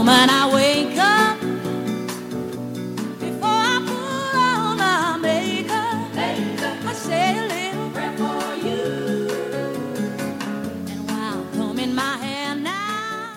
moment I wake up, before I put on my makeup, I say a little prayer for you. And while combing my hair now,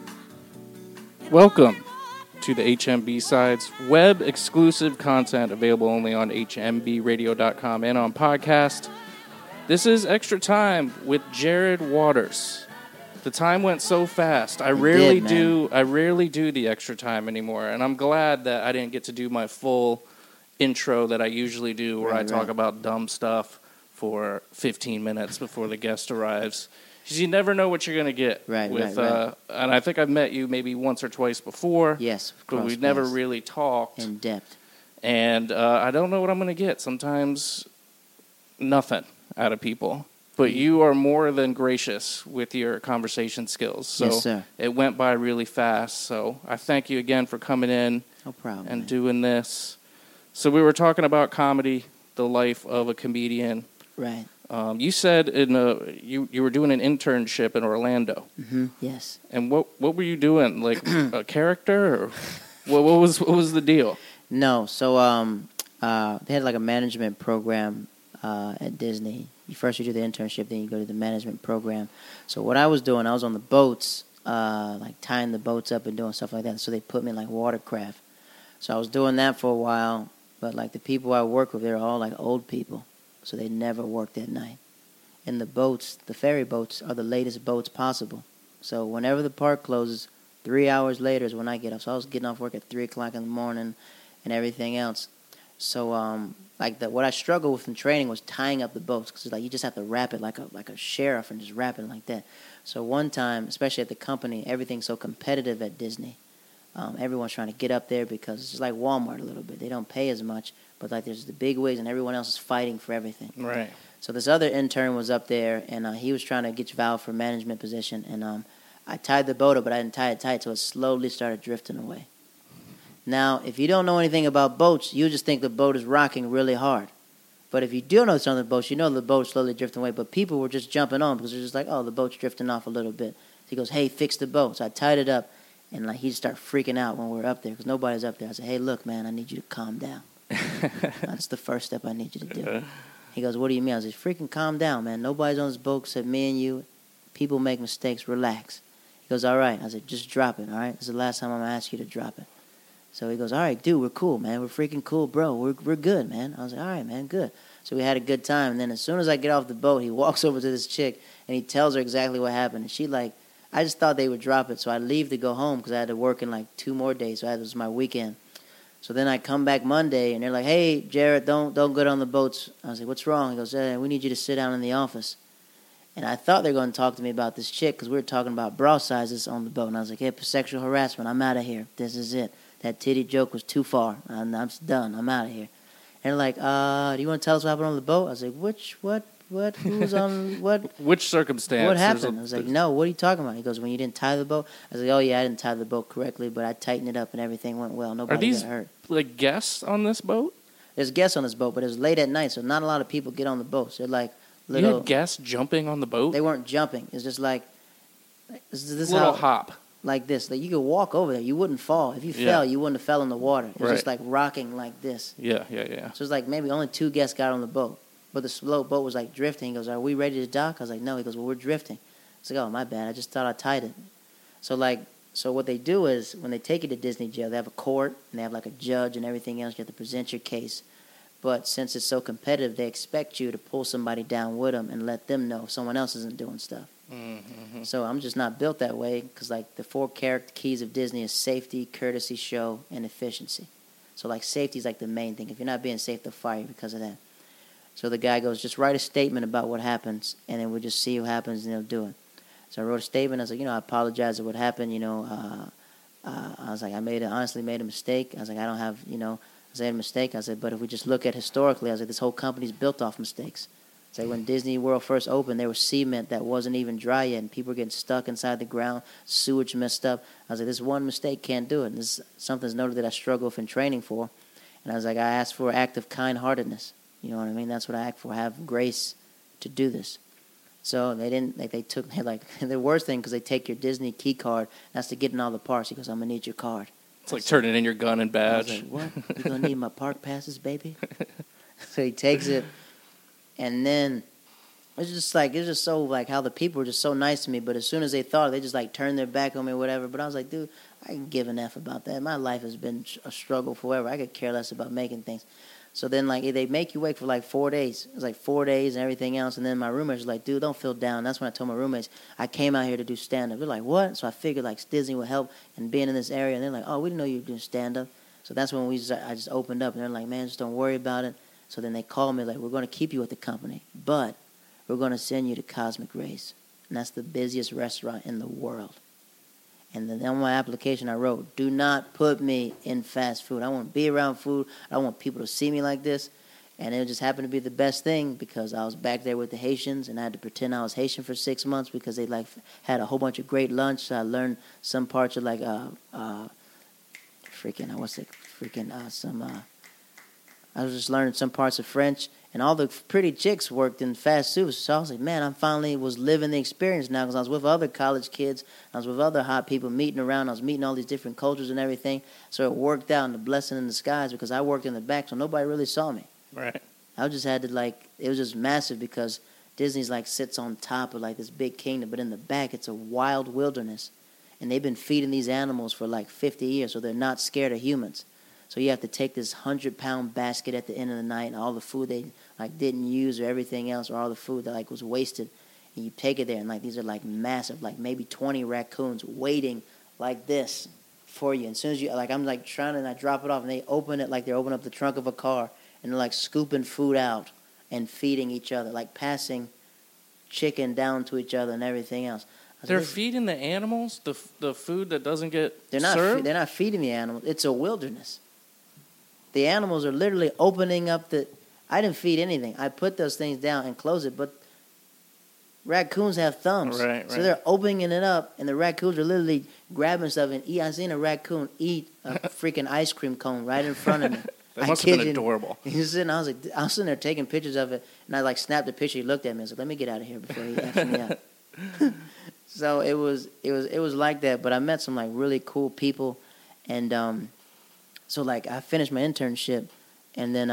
Welcome to the HMB Sides, web exclusive content available only on hmbradio.com and on podcast. This is Extra Time with Jared Waters. The time went so fast. I rarely do the extra time anymore, and I'm glad that I didn't get to do my full intro that I usually do, where I talk about dumb stuff for 15 minutes before the guest arrives. Because you never know what you're going to get. Right. And I think I've met you maybe once or twice before. Yes, of but course. we've never really talked. In depth. And I don't know what I'm going to get. Sometimes nothing out of people. But you are more than gracious with your conversation skills. So yes, sir. It went by really fast. So I thank you again for coming in No problem, and man. doing this. So we were talking about comedy, the life of a comedian. Right. You said you were doing an internship in Orlando. Mm-hmm. Yes. And what were you doing? Like a character, or what was the deal? No. So they had like a management program at Disney. First you do the internship, then you go to the management program. So what I was doing, I was on the boats, like tying the boats up and doing stuff like that. So they put me in like watercraft. So I was doing that for a while, but like the people I work with, they're all like old people. So they never worked at night. And the boats, the ferry boats, are the latest boats possible. So whenever the park closes, 3 hours later is when I get off. So I was getting off work at 3 o'clock in the morning and everything else. So what I struggled with in training was tying up the boats, because like you just have to wrap it like a sheriff and just wrap it like that. So one time, especially at the company, everything's so competitive at Disney. Everyone's trying to get up there because it's just like Walmart a little bit. They don't pay as much, but like there's the big wigs and everyone else is fighting for everything. Right. So this other intern was up there, and he was trying to get Val for a management position, and I tied the boat up, but I didn't tie it tight, so it slowly started drifting away. Now, if you don't know anything about boats, you just think the boat is rocking really hard. But if you do know something about boats, you know the boat's slowly drifting away. But people were just jumping on because they're just like, oh, the boat's drifting off a little bit. So he goes, hey, fix the boat. So I tied it up, and like he started freaking out when we were up there because nobody's up there. I said, hey, look, man, I need you to calm down. That's the first step I need you to do. He goes, what do you mean? I said, freaking calm down, man. Nobody's on this boat except me and you. People make mistakes. Relax. He goes, all right. I said, just drop it, all right? This is the last time I'm going to ask you to drop it. So he goes, all right, dude, we're cool, man. We're freaking cool, bro. We're good, man. I was like, all right, man, good. So we had a good time. And then as soon as I get off the boat, he walks over to this chick, and he tells her exactly what happened. And she like, I just thought they would drop it. So I leave to go home because I had to work in like 2 more days. So it was my weekend. So then I come back Monday, and they're like, hey, Jared, don't get on the boats. I was like, what's wrong? He goes, we need you to sit down in the office. And I thought they were going to talk to me about this chick because we were talking about bra sizes on the boat. And I was like, hey, sexual harassment, I'm out of here. This is it. That titty joke was too far. I'm done. I'm out of here. And they're like, do you want to tell us what happened on the boat? I was like, what, who's on, what? Which circumstance? What happened? I was like, no, what are you talking about? He goes, when you didn't tie the boat? I was like, oh, yeah, I didn't tie the boat correctly, but I tightened it up and everything went well. Nobody got hurt. Like guests on this boat? There's guests on this boat, but it was late at night, so not a lot of people get on the boats. They're like little. You had guests jumping on the boat? They weren't jumping. It's just like this little hop. Like this. Like you could walk over there. You wouldn't fall. If you fell, you wouldn't have fell in the water. It was just like rocking like this. Yeah. So it's like maybe only 2 guests got on the boat. But the slow boat was like drifting. He goes, are we ready to dock? I was like, no. He goes, well, we're drifting. I was like, oh, my bad. I just thought I tied it. So what they do is when they take you to Disney jail, they have a court and they have like a judge and everything else. You have to present your case. But since it's so competitive, they expect you to pull somebody down with them and let them know if someone else isn't doing stuff. Mm-hmm. So I'm just not built that way because like the 4 character keys of Disney is safety, courtesy, show, and efficiency. So like safety is like the main thing. If you're not being safe, they'll fire you because of that. So the guy goes, just write a statement about what happens, and then we'll just see what happens, and they'll do it. So I wrote a statement. I was like, I apologize for what happened. I was like, honestly made a mistake. I was like, I don't have, I said a mistake. I said, but if we just look at historically, I was like, this whole company's built off mistakes. It's like when Disney World first opened, there was cement that wasn't even dry yet, and people were getting stuck inside the ground, sewage messed up. I was like, this one mistake can't do it. And this is something's noted that I struggle with in training for. And I was like, I asked for an act of kind-heartedness. You know what I mean? That's what I ask for. I have grace to do this. So they didn't, like, they took, like, the worst thing, because they take your Disney key card, that's to get in all the parks. He goes, I'm going to need your card. It's like turning in your gun and I was badge. like, what? You going to need my park passes, baby? So he takes it, and then it's just so, like, how the people were just so nice to me, but as soon as they thought, they just, like, turned their back on me or whatever. But I was like, dude, I can give an F about that. My life has been a struggle forever. I could care less about making things. So then, like, they make you wait for, like, 4 days. It was, like, 4 days and everything else. And then my roommates were like, dude, don't feel down. That's when I told my roommates, I came out here to do stand-up. They're like, what? So I figured, like, Disney would help and being in this area. And they're like, oh, we didn't know you were doing stand-up. So that's when I just opened up. And they're like, man, just don't worry about it. So then they called me, like, we're going to keep you at the company, but we're going to send you to Cosmic Rays. And that's the busiest restaurant in the world. And then on my application I wrote, do not put me in fast food. I want to be around food. I don't want people to see me like this. And it just happened to be the best thing because I was back there with the Haitians and I had to pretend I was Haitian for 6 months because they like had a whole bunch of great lunch. So I learned some parts of like I was just learning some parts of French. And all the pretty chicks worked in fast food. So I was like, man, I finally was living the experience now because I was with other college kids. I was with other hot people meeting around. I was meeting all these different cultures and everything. So it worked out, and the blessing in disguise because I worked in the back, so nobody really saw me. Right. I just had to, like, it was just massive because Disney's, like, sits on top of, like, this big kingdom. But in the back, it's a wild wilderness. And they've been feeding these animals for, like, 50 years, so they're not scared of humans. So you have to take this 100-pound basket at the end of the night and all the food they like didn't use or everything else or all the food that like was wasted, and you take it there and like these are like massive, like maybe 20 raccoons waiting like this for you. And as soon as you like, I'm like trying to, and I drop it off and they open it like they're opening up the trunk of a car and they're like scooping food out and feeding each other, like passing chicken down to each other and everything else. They're feeding the animals the food that doesn't get served? They're not feeding the animals. It's a wilderness. The animals are literally opening up the... I didn't feed anything. I put those things down and close it, but raccoons have thumbs. Right. So they're opening it up, and the raccoons are literally grabbing stuff and eat. I seen a raccoon eat a freaking ice cream cone right in front of me. That must have been adorable. I was sitting there taking pictures of it, and I like snapped a picture. He looked at me. I was like, "Let me get out of here before he acts me up." So it was like that. But I met some like really cool people, and so like I finished my internship, and then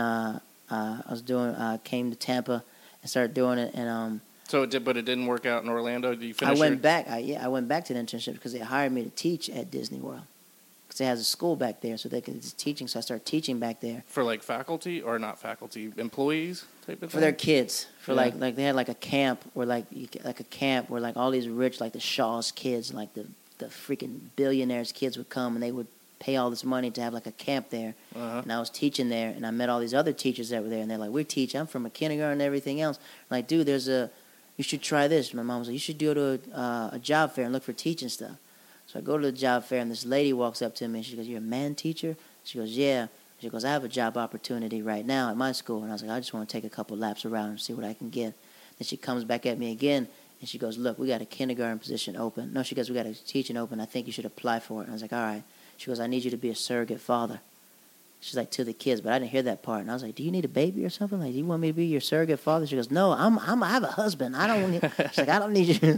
came to Tampa and started doing it, and So it did, but it didn't work out in Orlando. Did you finish? I went back to the internship because they hired me to teach at Disney World. Because it has a school back there, so they could just teaching. So I started teaching back there For like faculty or not faculty, employees type of thing? for their kids. For Yeah. like they had like a camp where like all these rich like the Shaw's kids, like the freaking billionaires' kids would come and they would pay all this money to have like a camp there. Uh-huh. And I was teaching there, and I met all these other teachers that were there, and they're like, "We teach. I'm from a kindergarten and everything else." I'm like, dude, you should try this. My mom was like, you should go to a job fair and look for teaching stuff. So I go to the job fair, and this lady walks up to me, and she goes, "You're a man teacher?" She goes, "Yeah." She goes, "I have a job opportunity right now at my school." And I was like, "I just want to take a couple laps around and see what I can get." Then she comes back at me again, and she goes, "Look, we got a kindergarten position open." No, she goes, "We got a teaching open. I think you should apply for it." And I was like, "All right." She goes, "I need you to be a surrogate father." She's like, to the kids, but I didn't hear that part. And I was like, "Do you need a baby or something? Like, do you want me to be your surrogate father?" She goes, "No, I have a husband. I don't need." She's like, "I don't need you."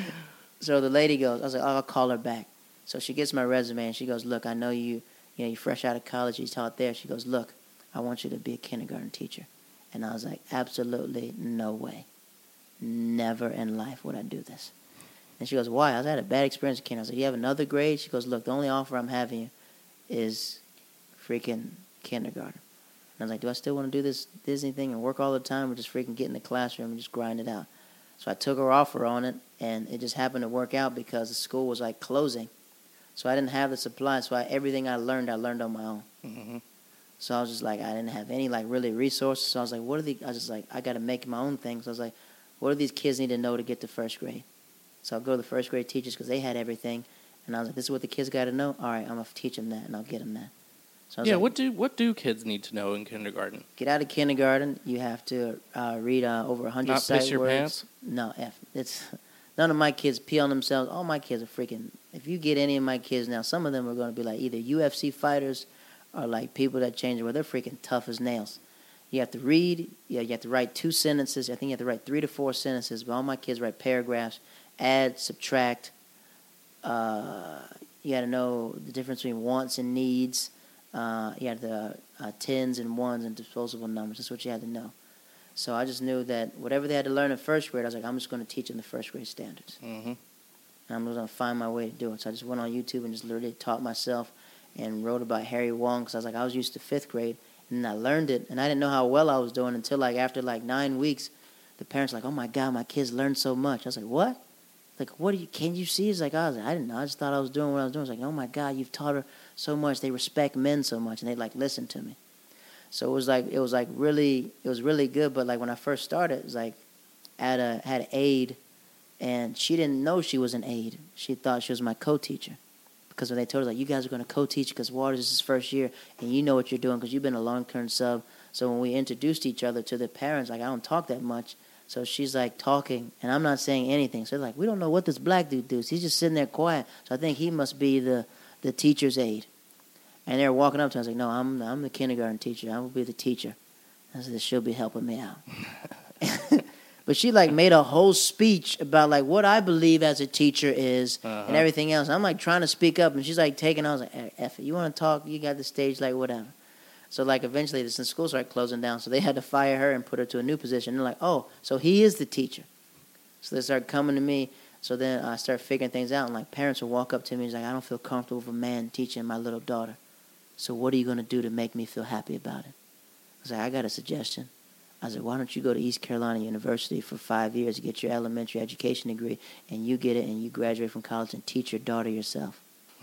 So the lady goes, I was like, "Oh, I'll call her back." So she gets my resume and she goes, "Look, I know you're fresh out of college. You taught there." She goes, "Look, I want you to be a kindergarten teacher." And I was like, absolutely no way. Never in life would I do this. And she goes, "Why?" I was, "I had a bad experience with kindergarten." I was like, "You have another grade?" She goes, "Look, the only offer I'm having you is freaking kindergarten." And I was like, "Do I still want to do this Disney thing and work all the time, or just freaking get in the classroom and just grind it out?" So I took her offer on it, and it just happened to work out because the school was like closing. So I didn't have the supply, so everything I learned on my own. Mm-hmm. So I was just like, I didn't have any like really resources. So I was like, I got to make my own thing. So I was like, what do these kids need to know to get to first grade? So I'll go to the first grade teachers because they had everything. And I was like, this is what the kids got to know? All right, I'm going to teach them that, and I'll get them that. So I was like, what do kids need to know in kindergarten? Get out of kindergarten, you have to read over 100 Not sight piss your words. pants? No, it's none of my kids pee on themselves. All my kids are freaking. If you get any of my kids now, some of them are going to be like either UFC fighters or like people that change the world. They're freaking tough as nails. You have to read. You have to write 2 sentences. I think you have to write 3 to 4 sentences. But all my kids write paragraphs, add, subtract. You got to know the difference between wants and needs. You had the tens and ones and disposable numbers. That's what you had to know. So I just knew that whatever they had to learn in first grade, I was like, I'm just going to teach them the first grade standards. Mm-hmm. And I'm going to find my way to do it. So I just went on YouTube and just literally taught myself and wrote about Harry Wong because I was like, I was used to 5th grade. And I learned it, and I didn't know how well I was doing until, like, after, 9 weeks, the parents were like, oh, my God, my kids learned so much. I was like, what? Like, can you see? It's like, I didn't know. I just thought I was doing what I was doing. I was like, oh, my God, you've taught her so much. They respect men so much, and they, listen to me. So it was really good. But, when I first started, it was like, had an aide, and she didn't know she was an aide. She thought she was my co-teacher. Because when they told her, you guys are going to co-teach because Waters is his first year, and you know what you're doing because you've been a long-term sub. So when we introduced each other to the parents, I don't talk that much. So she's, talking, and I'm not saying anything. So they're we don't know what this black dude does. He's just sitting there quiet. So I think he must be the teacher's aide. And they're walking up to us, no, I'm the kindergarten teacher. I will be the teacher. I said, she'll be helping me out. But she made a whole speech about what I believe as a teacher is and everything else. I'm trying to speak up, and she's taking. I was like, F it, you want to talk? You got the stage, whatever. So eventually, the school started closing down, so they had to fire her and put her to a new position. They're oh, so he is the teacher. So they started coming to me. So then I started figuring things out, and parents would walk up to me and I don't feel comfortable with a man teaching my little daughter. So what are you going to do to make me feel happy about it? I was like, I got a suggestion. I said, why don't you go to East Carolina University for 5 years to get your elementary education degree, and you get it and you graduate from college and teach your daughter yourself.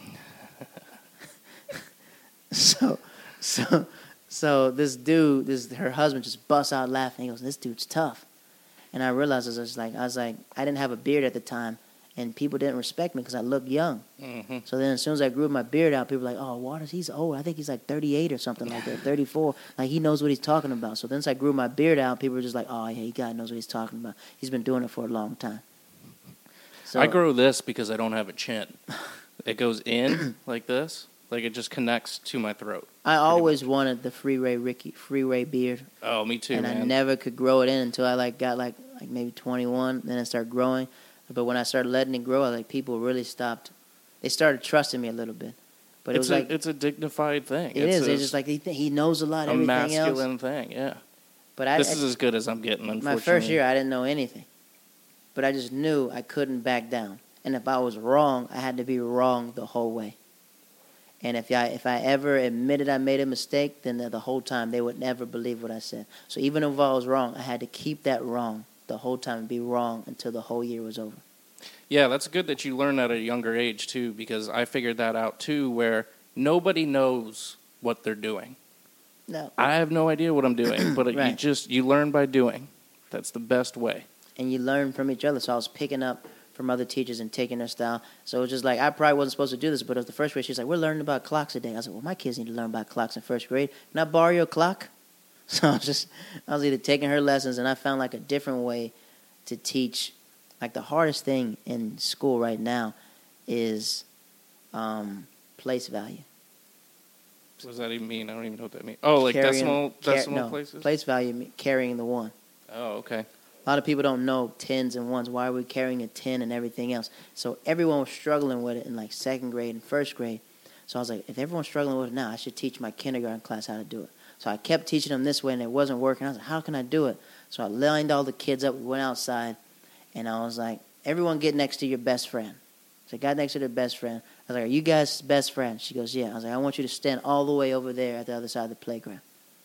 So this dude, her husband just busts out laughing. He goes, this dude's tough. And I realized I was like, I didn't have a beard at the time, and people didn't respect me because I looked young. Mm-hmm. So then as soon as I grew my beard out, people were like, oh, Waters, he's old. I think he's 38 or something like that, 34. He knows what he's talking about. So then as I grew my beard out, people were just like, oh, yeah, God knows what he's talking about. He's been doing it for a long time. So I grow this because I don't have a chin. It goes in like this. It just connects to my throat. I always wanted the Freeway beard. Oh, me too, and man. I never could grow it in until I got maybe 21. Then it started growing. But when I started letting it grow, people really stopped. They started trusting me a little bit. But it's a dignified thing. It's just he knows a lot. A everything masculine else. thing, yeah. But this is as good as I'm getting. Unfortunately, my first year I didn't know anything, but I just knew I couldn't back down. And if I was wrong, I had to be wrong the whole way. And if I ever admitted I made a mistake, then the whole time they would never believe what I said. So even if I was wrong, I had to keep that wrong the whole time and be wrong until the whole year was over. Yeah, that's good that you learned at a younger age, too, because I figured that out, too, where nobody knows what they're doing. No. I have no idea what I'm doing, but right. you learn by doing. That's the best way. And you learn from each other. So I was picking up from other teachers and taking their style. So it was just I probably wasn't supposed to do this, but it was the first grade. She's like, we're learning about clocks today. I was like, well, my kids need to learn about clocks in first grade. Can I borrow your clock? So I was either taking her lessons, and I found a different way to teach. The hardest thing in school right now is place value. What does that even mean? I don't even know what that means. Oh, decimal places? Place value, carrying the one. Oh, okay. A lot of people don't know tens and ones. Why are we carrying a 10 and everything else? So everyone was struggling with it in second grade and first grade. So I was like, if everyone's struggling with it now, I should teach my kindergarten class how to do it. So I kept teaching them this way, and it wasn't working. I was like, how can I do it? So I lined all the kids up. We went outside, and I was like, everyone get next to your best friend. So I got next to their best friend. I was like, are you guys best friends? She goes, yeah. I was like, I want you to stand all the way over there at the other side of the playground.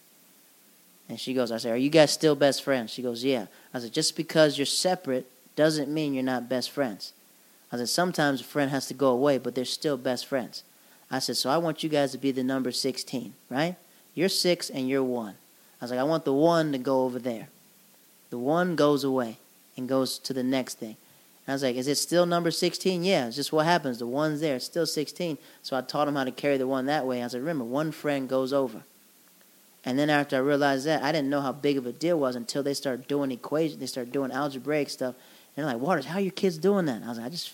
And she goes, I said, are you guys still best friends? She goes, yeah. I said, just because you're separate doesn't mean you're not best friends. I said, sometimes a friend has to go away, but they're still best friends. I said, so I want you guys to be the number 16, right? You're 6 and you're 1. I was like, I want the 1 to go over there. The 1 goes away and goes to the next thing. And I was like, is it still number 16? Yeah, it's just what happens. The 1's there. It's still 16. So I taught them how to carry the 1 that way. I said, remember, 1 friend goes over. And then after I realized that, I didn't know how big of a deal it was until they started doing equations. They started doing algebraic stuff. And they're like, Waters, how are your kids doing that? And I was like, I just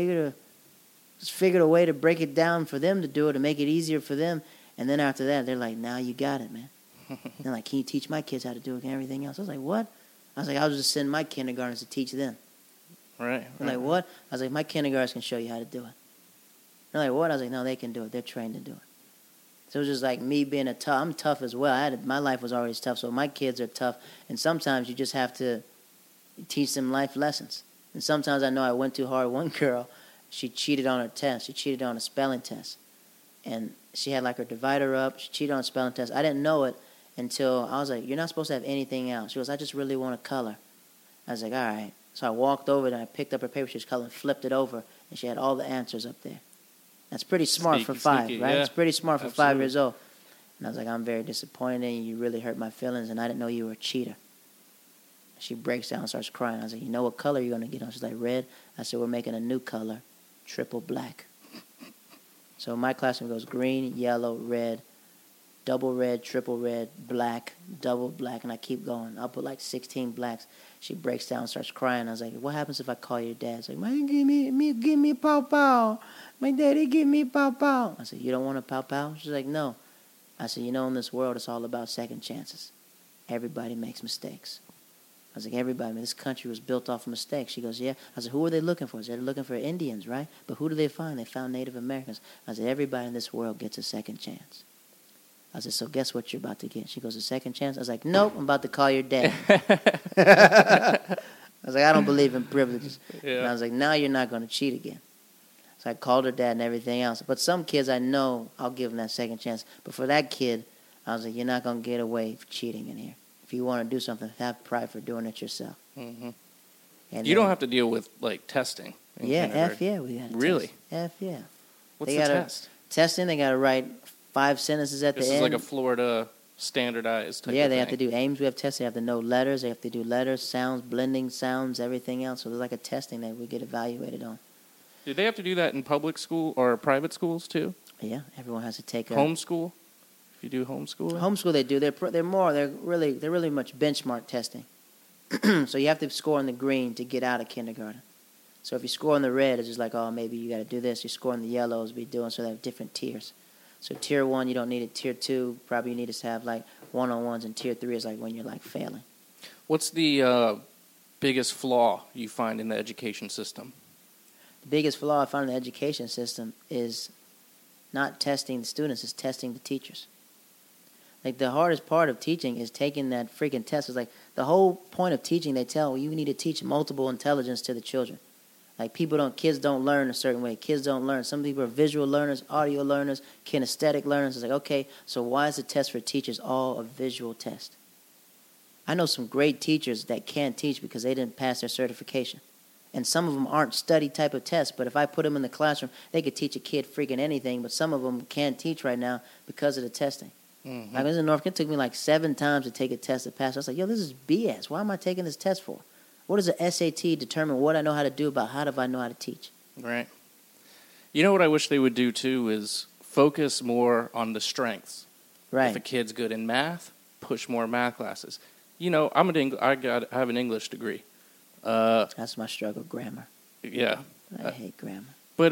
figured a way to break it down for them to do it, to make it easier for them. And then after that, they're like, now you got it, man. They're like, can you teach my kids how to do it and everything else? I was like, what? I was like, I was just sending my kindergartners to teach them. Right. They're like, what? I was like, my kindergartners can show you how to do it. They're like, what? I was like, no, they can do it. They're trained to do it. So it was just like me being I'm tough as well. My life was always tough, so my kids are tough. And sometimes you just have to teach them life lessons. And sometimes I know I went too hard. One girl, she cheated on her test. She cheated on a spelling test. And she had like her divider up. She cheated on a spelling test. I didn't know it until I was like, you're not supposed to have anything else. She goes, I just really want to color. I was like, all right. So I walked over and I picked up her paper she was coloring, flipped it over, and she had all the answers up there. That's pretty smart for 5, right? Yeah. It's pretty smart for Absolutely. 5 years old. And I was like, I'm very disappointed. You really hurt my feelings, and I didn't know you were a cheater. She breaks down and starts crying. I was like, you know what color you're going to get on? She's like, red. I said, we're making a new color, triple black. So my classroom goes green, yellow, red, double red, triple red, black, double black, and I keep going. I'll put like 16 blacks. She breaks down and starts crying. I was like, what happens if I call your dad? She's like, man, give me pow pow. My daddy give me pow pow. I said, you don't want a pow pow? She's like, no. I said, you know, in this world, it's all about second chances. Everybody makes mistakes. I was like, everybody, this country was built off of mistakes. She goes, yeah. I said, who are they looking for? I said, they're looking for Indians, right? But who do they find? They found Native Americans. I said, everybody in this world gets a second chance. I said, so guess what you're about to get? She goes, a second chance? I was like, nope, I'm about to call your dad. I was like, I don't believe in privileges. Yeah. And I was like, now you're not going to cheat again. So I called her dad and everything else. But some kids I know I'll give them that second chance. But for that kid, I was like, you're not going to get away with cheating in here. If you want to do something, have pride for doing it yourself. Mm-hmm. And You don't have to deal with like testing. in Yeah, kindergarten. we got to Really? F yeah. What's They the gotta- test? Testing, they got to write 5 sentences at This the is end. like a Florida standardized type Yeah, of they thing. have to do Ames. We have tests. They have to know letters. They have to do letters, sounds, blending sounds, everything else. So there's like a testing that we get evaluated on. Do they have to do that in public school or private schools too? Yeah, everyone has to take a Homeschool? If you do homeschooling? homeschool. They do. They're really much benchmark testing. So you have to score in the green to get out of kindergarten. So if you score in the red, it's just like, oh, maybe you got to do this. You score in the yellows, be doing. So they have different tiers. So tier 1, you don't need it. Tier 2, probably you need to have like one-on-ones, and tier 3 is like when you're like failing. What's the biggest flaw you find in the education system? The biggest flaw I found in the education system is not testing the students, it's testing the teachers. Like, the hardest part of teaching is taking that freaking test. It's like the whole point of teaching, they tell you need to teach multiple intelligence to the children. Like, kids don't learn a certain way. Kids don't learn. Some people are visual learners, audio learners, kinesthetic learners. It's like, okay, so why is the test for teachers all a visual test? I know some great teachers that can't teach because they didn't pass their certification. And some of them aren't study type of tests, but if I put them in the classroom, they could teach a kid freaking anything, but some of them can't teach right now because of the testing. Mm-hmm. Like, I was in North Carolina, it took me like 7 times to take a test to pass. I was like, yo, this is BS. Why am I taking this test for? What does the SAT determine what I know how to do about how do I know how to teach? Right. You know what I wish they would do too is focus more on the strengths. Right. If a kid's good in math, push more math classes. You know, I have an English degree. That's my struggle, grammar. Yeah. I hate grammar. But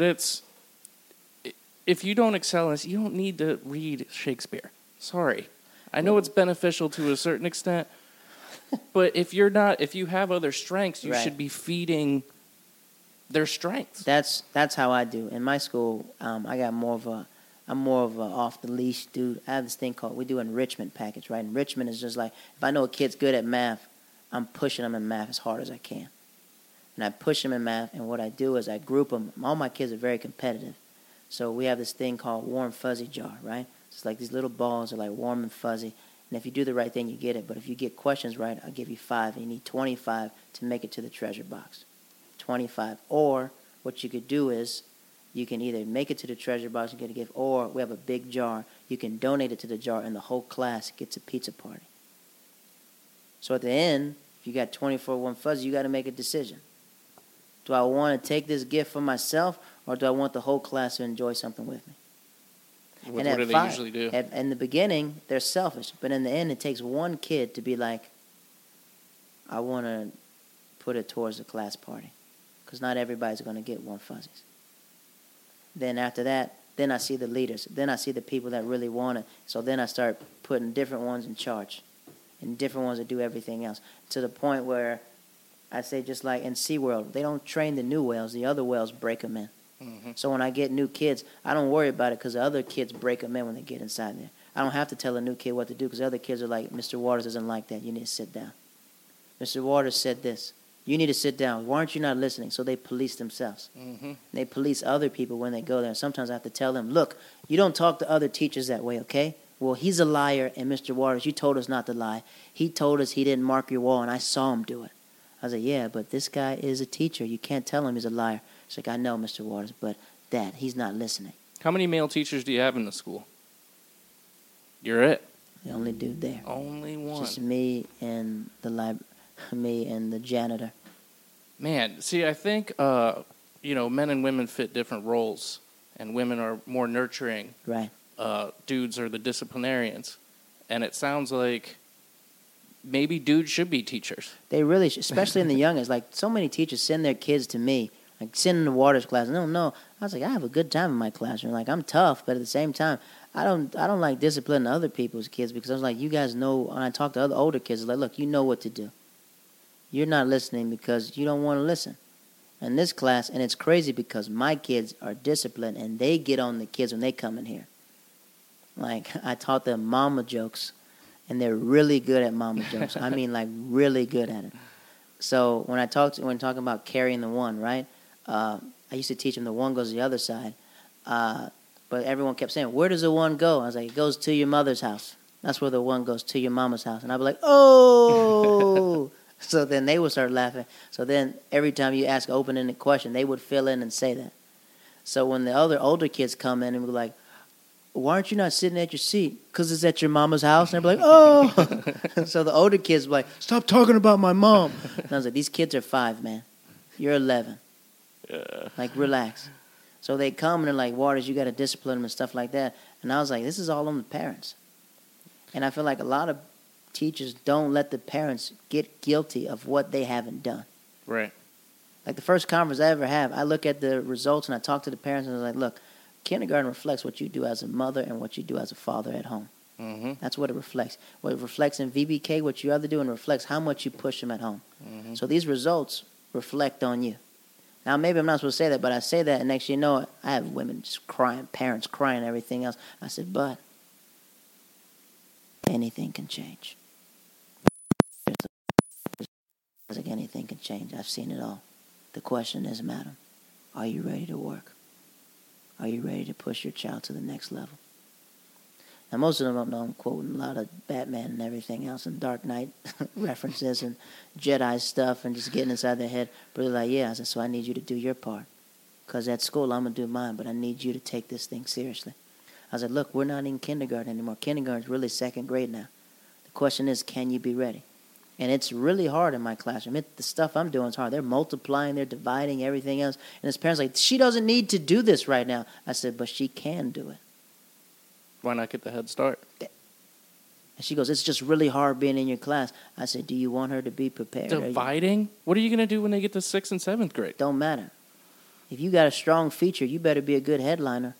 if you don't excel in this, you don't need to read Shakespeare. Sorry. I know it's beneficial to a certain extent, but if you have other strengths, you Right. should be feeding their strengths. That's how I do. In my school, I'm more of a off the leash dude. I have this thing called, we do enrichment package, right? Enrichment is just like, if I know a kid's good at math, I'm pushing them in math as hard as I can. And I push them in math, and what I do is I group them. All my kids are very competitive. So we have this thing called warm fuzzy jar, right? It's like these little balls are like warm and fuzzy. And if you do the right thing, you get it. But if you get questions right, I'll give you 5. And you need 25 to make it to the treasure box. 25. Or what you could do is you can either make it to the treasure box and get a gift, or we have a big jar. You can donate it to the jar, and the whole class gets a pizza party. So at the end, if you got 24 warm fuzzy, you got to make a decision. Do I want to take this gift for myself, or do I want the whole class to enjoy something with me? What at do they 5, usually do? In the beginning, they're selfish. But in the end, it takes one kid to be like, I want to put it towards the class party. Because not everybody's going to get warm fuzzies. Then after that, Then I see the leaders. Then I see the people that really want it. So then I start putting different ones in charge and different ones that do everything else, to the point where I say, just like in SeaWorld, they don't train the new whales. The other whales break them in. Mm-hmm. So when I get new kids, I don't worry about it because the other kids break them in when they get inside there. I don't have to tell a new kid what to do because the other kids are like, Mr. Waters doesn't like that. You need to sit down. Mr. Waters said this. You need to sit down. Why aren't you not listening? So they police themselves. Mm-hmm. They police other people when they go there. And sometimes I have to tell them, look, you don't talk to other teachers that way, okay? Well, he's a liar, and Mr. Waters, you told us not to lie. He told us he didn't mark your wall, and I saw him do it. I was like, yeah, but this guy is a teacher. You can't tell him he's a liar. She's like, I know, Mr. Waters, but Dad, he's not listening. How many male teachers do you have in the school? You're it. The only dude there. Only one. Just me and me and the janitor. Man, see, I think, men and women fit different roles, and women are more nurturing. Right. Dudes are the disciplinarians. And it sounds like maybe dudes should be teachers. They really should, especially in the youngest. Like, so many teachers send their kids to me, like, send them to Waters class. No. I was like, I have a good time in my classroom. Like, I'm tough, but at the same time, I don't like disciplining other people's kids, because I was like, you guys know, when I talk to other older kids, like, look, you know what to do. You're not listening because you don't want to listen. In this class, and it's crazy because my kids are disciplined, and they get on the kids when they come in here. Like, I taught them mama jokes, and they're really good at mama jokes. I mean, like, really good at it. So when talking about carrying the one, right? I used to teach them the one goes to the other side. But everyone kept saying, where does the one go? I was like, it goes to your mother's house. That's where the one goes, to your mama's house. And I'd be like, oh! So then they would start laughing. So then every time you ask an open-ended question, they would fill in and say that. So when the other older kids come in and be like, why aren't you not sitting at your seat? Because it's at your mama's house. And they'd be like, oh! So the older kids were like, stop talking about my mom. And I was like, these kids are 5, man. You're 11. Yeah. Like, relax. So they come and they're like, Waters, you got to discipline them and stuff like that. And I was like, this is all on the parents. And I feel like a lot of teachers don't let the parents get guilty of what they haven't done. Right. Like, the first conference I ever have, I look at the results and I talk to the parents and I was like, look, kindergarten reflects what you do as a mother and what you do as a father at home. Mm-hmm. That's what it reflects. What it reflects in VBK, what you other do, and reflects how much you push them at home. Mm-hmm. So these results reflect on you. Now, maybe I'm not supposed to say that, but I say that, and next you know, I have women just crying, parents crying, and everything else. I said, but anything can change. Like, anything can change. I've seen it all. The question is, madam, are you ready to work? Are you ready to push your child to the next level? Now, most of them, I'm quoting a lot of Batman and everything else, and Dark Knight references and Jedi stuff, and just getting inside their head. But they're like, yeah. I said, so I need you to do your part. Because at school, I'm going to do mine, but I need you to take this thing seriously. I said, look, we're not in kindergarten anymore. Kindergarten's really second grade now. The question is, can you be ready? And it's really hard in my classroom. The stuff I'm doing is hard. They're multiplying, they're dividing, everything else. And his parents are like, she doesn't need to do this right now. I said, but she can do it. Why not get the head start? And she goes, it's just really hard being in your class. I said, do you want her to be prepared? Dividing? What are you going to do when they get to 6th and 7th grade? Don't matter. If you got a strong feature, you better be a good headliner.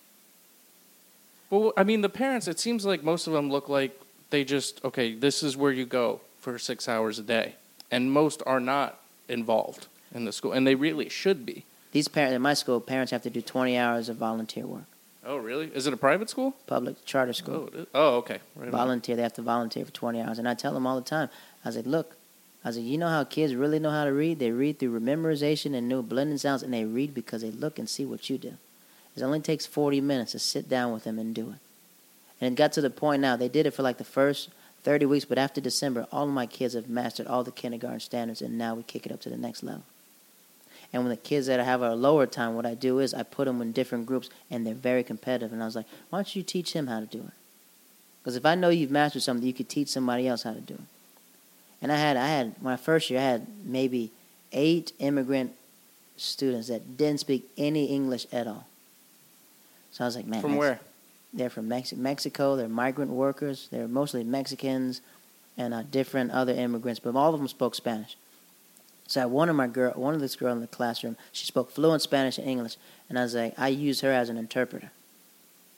Well, I mean, the parents, it seems like most of them look like they just, okay, this is where you go for 6 hours a day. And most are not involved in the school, and they really should be. These parents, in my school, parents have to do 20 hours of volunteer work. Oh, really? Is it a private school? Public charter school. Oh, it is? Oh, okay. Right volunteer. They have to volunteer for 20 hours. And I tell them all the time, I said, look, you know how kids really know how to read? They read through memorization and new blending sounds, and they read because they look and see what you do. It only takes 40 minutes to sit down with them and do it. And it got to the point now, they did it for like the first 30 weeks, but after December, all of my kids have mastered all the kindergarten standards, and now we kick it up to the next level. And when the kids that have a lower time, what I do is I put them in different groups, and they're very competitive. And I was like, why don't you teach him how to do it? Because if I know you've mastered something, you could teach somebody else how to do it. And I had my first year, I had maybe 8 immigrant students that didn't speak any English at all. So I was like, man. From where? They're from Mexico. They're migrant workers. They're mostly Mexicans and different other immigrants, but all of them spoke Spanish. So I had one of this girl in the classroom, she spoke fluent Spanish and English, and I was like, I used her as an interpreter.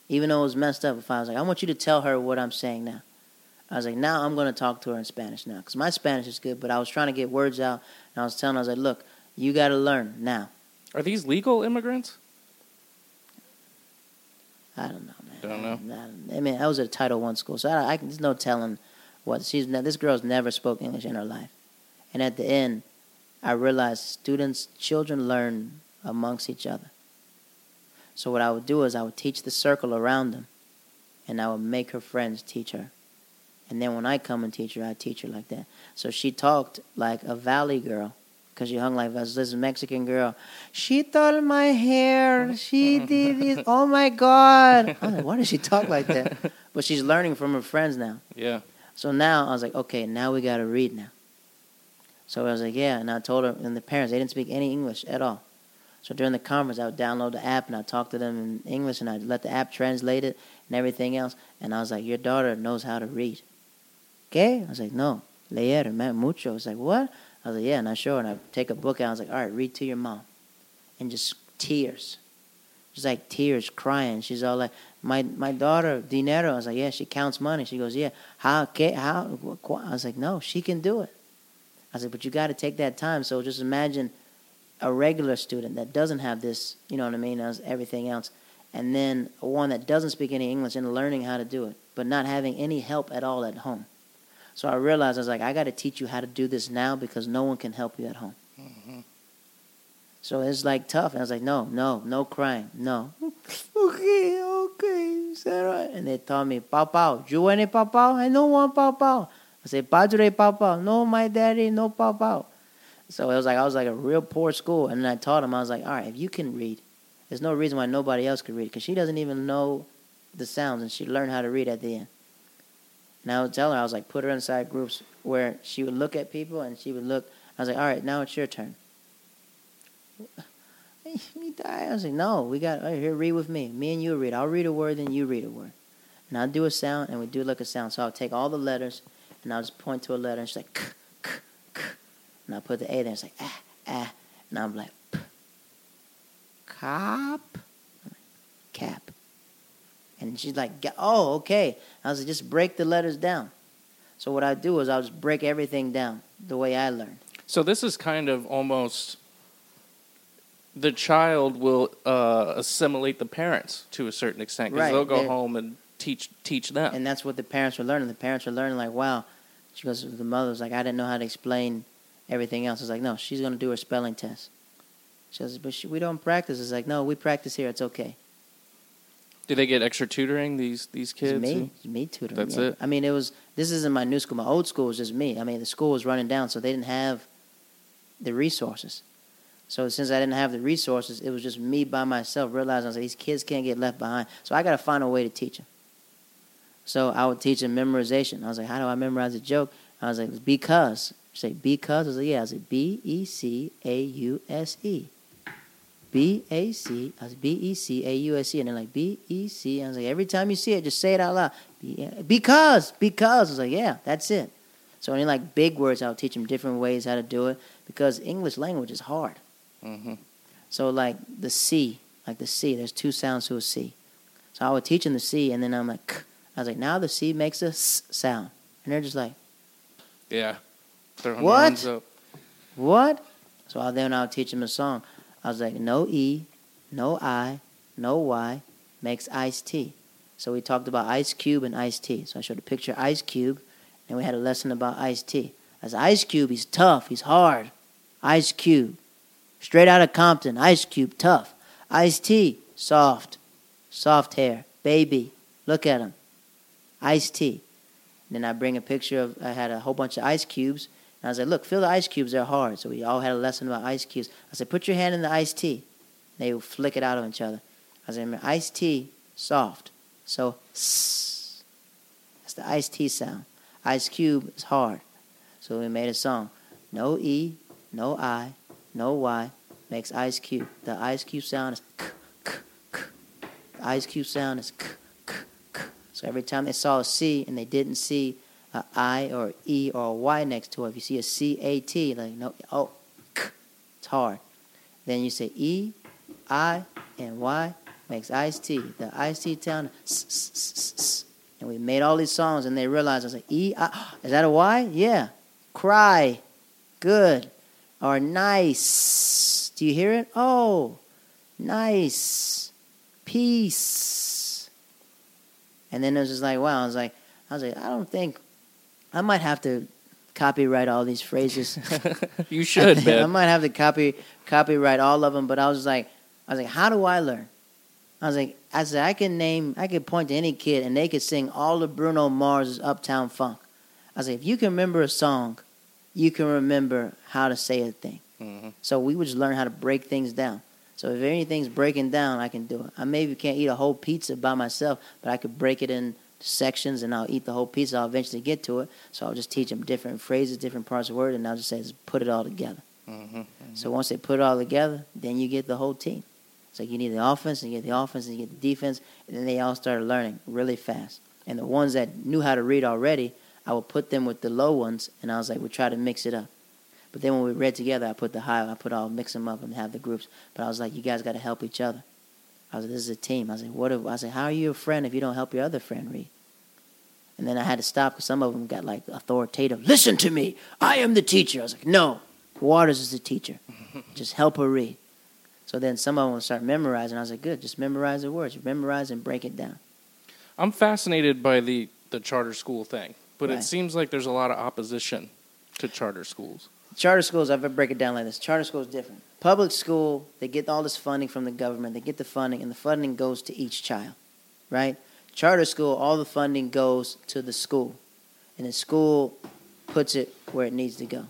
Even though it was messed up, if I was like, I want you to tell her what I'm saying now. I was like, now I'm going to talk to her in Spanish now. Because my Spanish is good, but I was trying to get words out. And I was telling her, I was like, look, you got to learn now. Are these legal immigrants? I don't know, man. Don't know? I mean, I was at a Title I school, so there's no telling what. This girl's never spoke English in her life. And at the end, I realized children learn amongst each other. So what I would do is I would teach the circle around them, and I would make her friends teach her. And then when I come and teach her, I teach her like that. So she talked like a valley girl, because she hung like this Mexican girl. She thought my hair. She did this. Oh, my God. I was like, why does she talk like that? But she's learning from her friends now. Yeah. So now I was like, okay, now we got to read now. So I was like, yeah. And I told her, and the parents, they didn't speak any English at all. So during the conference, I would download the app, and I'd talk to them in English, and I'd let the app translate it and everything else. And I was like, your daughter knows how to read. ¿Qué? I was like, no. Leer, mucho. I was like, what? I was like, yeah. And I show her, and I take a book out. I was like, all right, read to your mom. And just tears. Just like tears, crying. She's all like, my daughter, dinero. I was like, yeah, she counts money. She goes, yeah. How? ¿Qué? How? I was like, no, she can do it. I was like, but you got to take that time. So just imagine a regular student that doesn't have this, you know what I mean, as everything else, and then one that doesn't speak any English and learning how to do it, but not having any help at all at home. So I realized, I was like, I got to teach you how to do this now because no one can help you at home. Mm-hmm. So it's like tough. And I was like, no crying, no. Okay, Sarah. And they told me, Pao, you want a Pao? I don't want Pao. I said, Padre Pao. No, my daddy, no Pao. So it was like I was like a real poor school, and then I taught him. I was like, all right, if you can read, there's no reason why nobody else could read, because she doesn't even know the sounds, and she learned how to read at the end. And I would tell her, I was like, put her inside groups where she would look at people, and she would look. I was like, all right, now it's your turn. I was like, no, we got, all right, here, read with me. Me and you read. I'll read a word, then you read a word. And I'll do a sound, and we do like a sound. So I'll take all the letters, and I'll just point to a letter, and she's like, k. And I put the A there, it's like, and I'm like, p. Cop? I'm like, cap. And she's like, oh, okay. I was like, just break the letters down. So what I do is I'll just break everything down the way I learned. So this is kind of almost, the child will assimilate the parents to a certain extent, because they'll go home and teach them. And that's what the parents were learning. The parents were learning like, wow. She goes, the mother was like, I didn't know how to explain everything else. It's like, no, she's going to do her spelling test. She says, but we don't practice. It's like, no, we practice here. It's okay. Do they get extra tutoring, these kids? It's me tutoring. That's yeah. it? I mean, this isn't my new school. My old school was just me. I mean, the school was running down, so they didn't have the resources. So since I didn't have the resources, it was just me by myself, realizing I was like, these kids can't get left behind. So I got to find a way to teach them. So I would teach them memorization. I was like, how do I memorize a joke? I was like, because. Say because. I was like, yeah. I was like, Because. B-A-C. I was B-E-C-A-U-S-E. And they're like, B-E-C. I was like, every time you see it, just say it out loud. Because. I was like, yeah, that's it. So any like big words, I would teach them different ways how to do it, because English language is hard. Mm-hmm. So like the C, there's two sounds to a C. So I would teach them the C, and then I'm like, K. I was like, now the C makes a S sound. And they're just like, yeah. Throwing their hands up. What? So I'll teach them a song. I was like, no E, no I, no Y makes iced tea. So we talked about Ice Cube and iced tea. So I showed a picture of Ice Cube, and we had a lesson about iced tea. I was Ice Cube, he's tough, he's hard. Ice Cube, straight out of Compton. Ice Cube, tough. Iced tea, soft hair, baby. Look at him. Iced tea. And then I bring a picture of, I had a whole bunch of ice cubes. And I was like, look, feel the ice cubes, they're hard. So we all had a lesson about ice cubes. I said, put your hand in the iced tea. They would flick it out of each other. I said, iced tea, soft. So, sss. That's the iced tea sound. Ice cube is hard. So we made a song. No E, no I, no Y makes ice cube. The ice cube sound is k, k, k. The ice cube sound is k, k, k. So every time they saw a C and they didn't see an I or E or a Y next to it, if you see a C-A-T, like, no, k, it's hard. Then you say E, I, and Y, makes iced tea. The iced tea town. And we made all these songs, and they realized, I was like, is that a Y? Yeah. Cry. Good. Or nice. Do you hear it? Oh, nice. Peace. And then it was just like, wow. I was like, I don't think, I might have to copyright all these phrases. You should, man. I might have to copyright all of them, but I was like, how do I learn? I said, I could point to any kid and they could sing all of Bruno Mars's Uptown Funk. I said, if you can remember a song, you can remember how to say a thing. Mm-hmm. So we would just learn how to break things down. So if anything's breaking down, I can do it. I maybe can't eat a whole pizza by myself, but I could break it in sections and I'll eat the whole pizza. I'll eventually get to it. So I'll just teach them different phrases, different parts of the word, and I'll just say, just put it all together. Mm-hmm. Mm-hmm. So once they put it all together, then you get the whole team. So you need the offense, and you get the offense, and you get the defense, and then they all started learning really fast. And the ones that knew how to read already, I would put them with the low ones, and I was like, we'll try to mix it up. But then when we read together, I'll mix them up and have the groups. But I was like, you guys got to help each other. I was like, this is a team. I was like, how are you a friend if you don't help your other friend read? And then I had to stop because some of them got like authoritative. Listen to me. I am the teacher. I was like, no, Waters is the teacher. Just help her read. So then some of them would start memorizing. I was like, good, just memorize the words. Memorize and break it down. I'm fascinated by the charter school thing, but Right. It seems like there's a lot of opposition to charter schools. Charter schools, I would break it down like this. Charter school is different. Public school, they get all this funding from the government. They get the funding, and the funding goes to each child, right? Charter school, all the funding goes to the school, and the school puts it where it needs to go.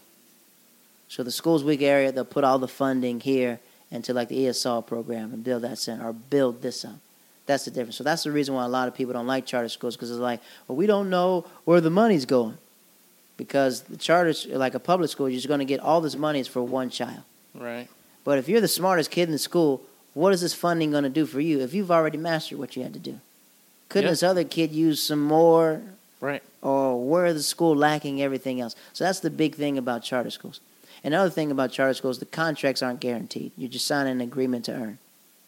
So the school's weak area, they'll put all the funding here into like the ESL program and build that center or build this up. That's the difference. So that's the reason why a lot of people don't like charter schools, because it's like, well, we don't know where the money's going. Because the charters, like a public school, you're just going to get all this money is for one child. Right. But if you're the smartest kid in the school, what is this funding going to do for you if you've already mastered what you had to do? Couldn't this other kid use some more? Right. Or where is the school lacking everything else? So that's the big thing about charter schools. Another thing about charter schools, the contracts aren't guaranteed. You're just signing an agreement to earn.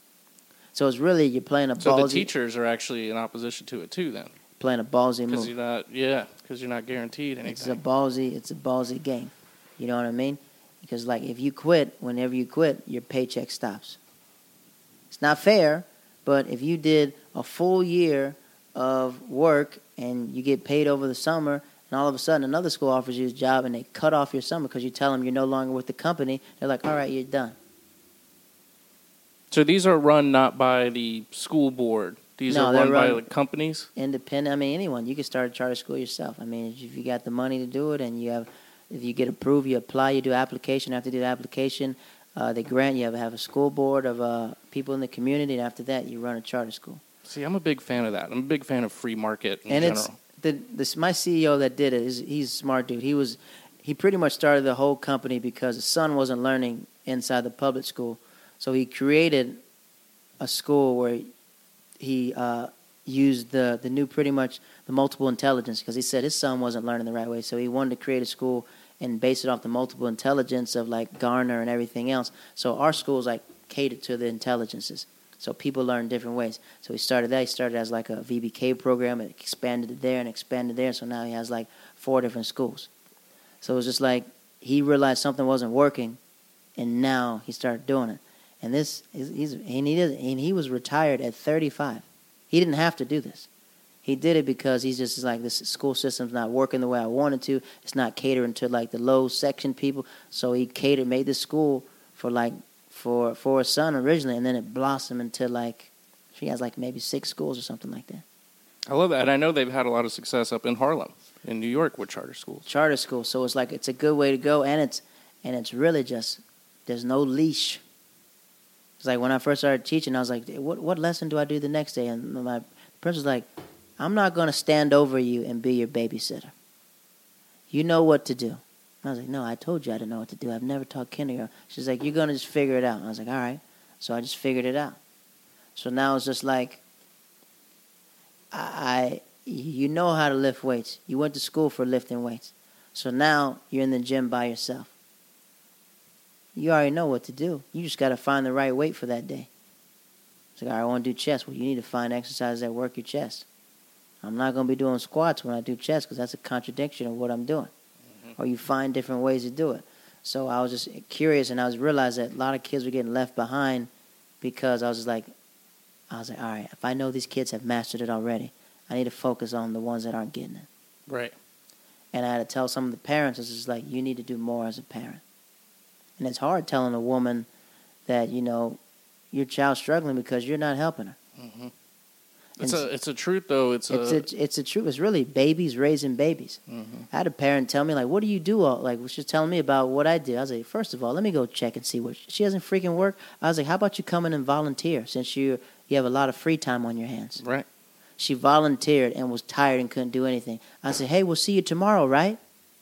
So it's really, you're playing a ballsy... So the teachers are actually in opposition to it too then? Playing a ballsy move. Because you're not guaranteed anything. It's a ballsy game. You know what I mean? Because like if you quit, whenever you quit, your paycheck stops. It's not fair, but if you did a full year of work and you get paid over the summer, and all of a sudden another school offers you a job and they cut off your summer because you tell them you're no longer with the company, they're like, all right, you're done. So these are run not by the school board. These are run by like companies? Independent. I mean, anyone. You can start a charter school yourself. I mean, if you got the money to do it and if you get approved, you apply, you do application. After you do the application, they grant you have a school board of people in the community, and after that, you run a charter school. See, I'm a big fan of that. I'm a big fan of free market in general. My CEO that did it, he's a smart dude. He pretty much started the whole company because his son wasn't learning inside the public school. So he created a school where he used the new pretty much the multiple intelligence, because he said his son wasn't learning the right way. So he wanted to create a school and base it off the multiple intelligence of like Garner and everything else. So our school's like catered to the intelligences. So people learn different ways. So he started that. He started as like a VBK program and expanded it there and expanded there. So now he has like 4 different schools. So it was just like he realized something wasn't working, and now he started doing it. And he was retired at 35. He didn't have to do this. He did it because he's just like, this school system's not working the way I wanted to. It's not catering to like the low section people. So he made this school for his son originally, and then it blossomed into like, she has like maybe 6 schools or something like that. I love that. And I know they've had a lot of success up in Harlem, in New York, with charter schools. Charter schools. So it's like, it's a good way to go, and it's really just, there's no leash. It's like when I first started teaching, I was like, what lesson do I do the next day? And my principal was like, I'm not going to stand over you and be your babysitter. You know what to do. And I was like, no, I told you I didn't know what to do. I've never taught kindergarten. She's like, you're going to just figure it out. And I was like, all right. So I just figured it out. So now it's just like, you know how to lift weights. You went to school for lifting weights. So now you're in the gym by yourself. You already know what to do. You just got to find the right weight for that day. It's like, all right, I want to do chest. Well, you need to find exercises that work your chest. I'm not going to be doing squats when I do chest because that's a contradiction of what I'm doing. Or you find different ways to do it. So I was just curious, and I was realized that a lot of kids were getting left behind because I was like, all right, if I know these kids have mastered it already, I need to focus on the ones that aren't getting it. Right. And I had to tell some of the parents, it's just like, you need to do more as a parent. And it's hard telling a woman that, your child's struggling because you're not helping her. Mm-hmm. It's a truth, though. It's a truth. It's really babies raising babies. Mm-hmm. I had a parent tell me, like, what do you do? She's telling me about what I did. I was like, first of all, let me go check and see what she doesn't freaking work. I was like, how about you come in and volunteer since you have a lot of free time on your hands? Right. She volunteered and was tired and couldn't do anything. I said, hey, we'll see you tomorrow, right?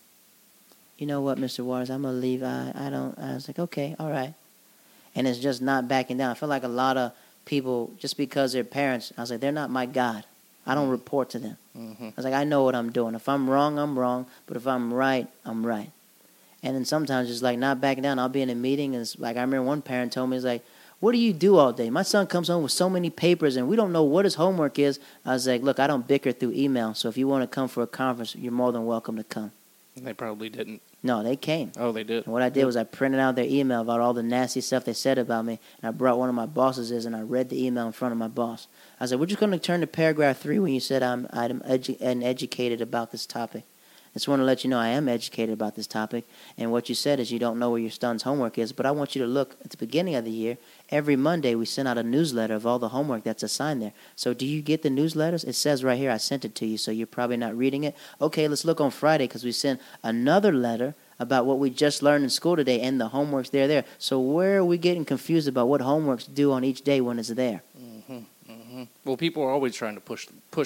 You know what, Mr. Waters, I'm going to leave. I was like, okay, all right. And it's just not backing down. I feel like a lot of people, just because they're parents, I was like, they're not my God. I don't report to them. Mm-hmm. I was like, I know what I'm doing. If I'm wrong, I'm wrong. But if I'm right, I'm right. And then sometimes it's like not backing down. I'll be in a meeting, and it's like I remember one parent told me, it's like, what do you do all day? My son comes home with so many papers, and we don't know what his homework is. I was like, look, I don't bicker through email, so if you want to come for a conference, you're more than welcome to come. They probably didn't. No, they came. Oh, they did. And what I did was I printed out their email about all the nasty stuff they said about me, and I brought one of my bosses and I read the email in front of my boss. I said, we're just going to turn to paragraph 3 when you said I'm educated about this topic. I just want to let you know I am educated about this topic, and what you said is you don't know where your son's homework is, but I want you to look at the beginning of the year. Every Monday we send out a newsletter of all the homework that's assigned there. So do you get the newsletters? It says right here I sent it to you, so you're probably not reading it. Okay, let's look on Friday because we sent another letter about what we just learned in school today, and the homework's there. So where are we getting confused about what homework's due on each day when it's there? Mm-hmm. Mm-hmm. Well, people are always trying to push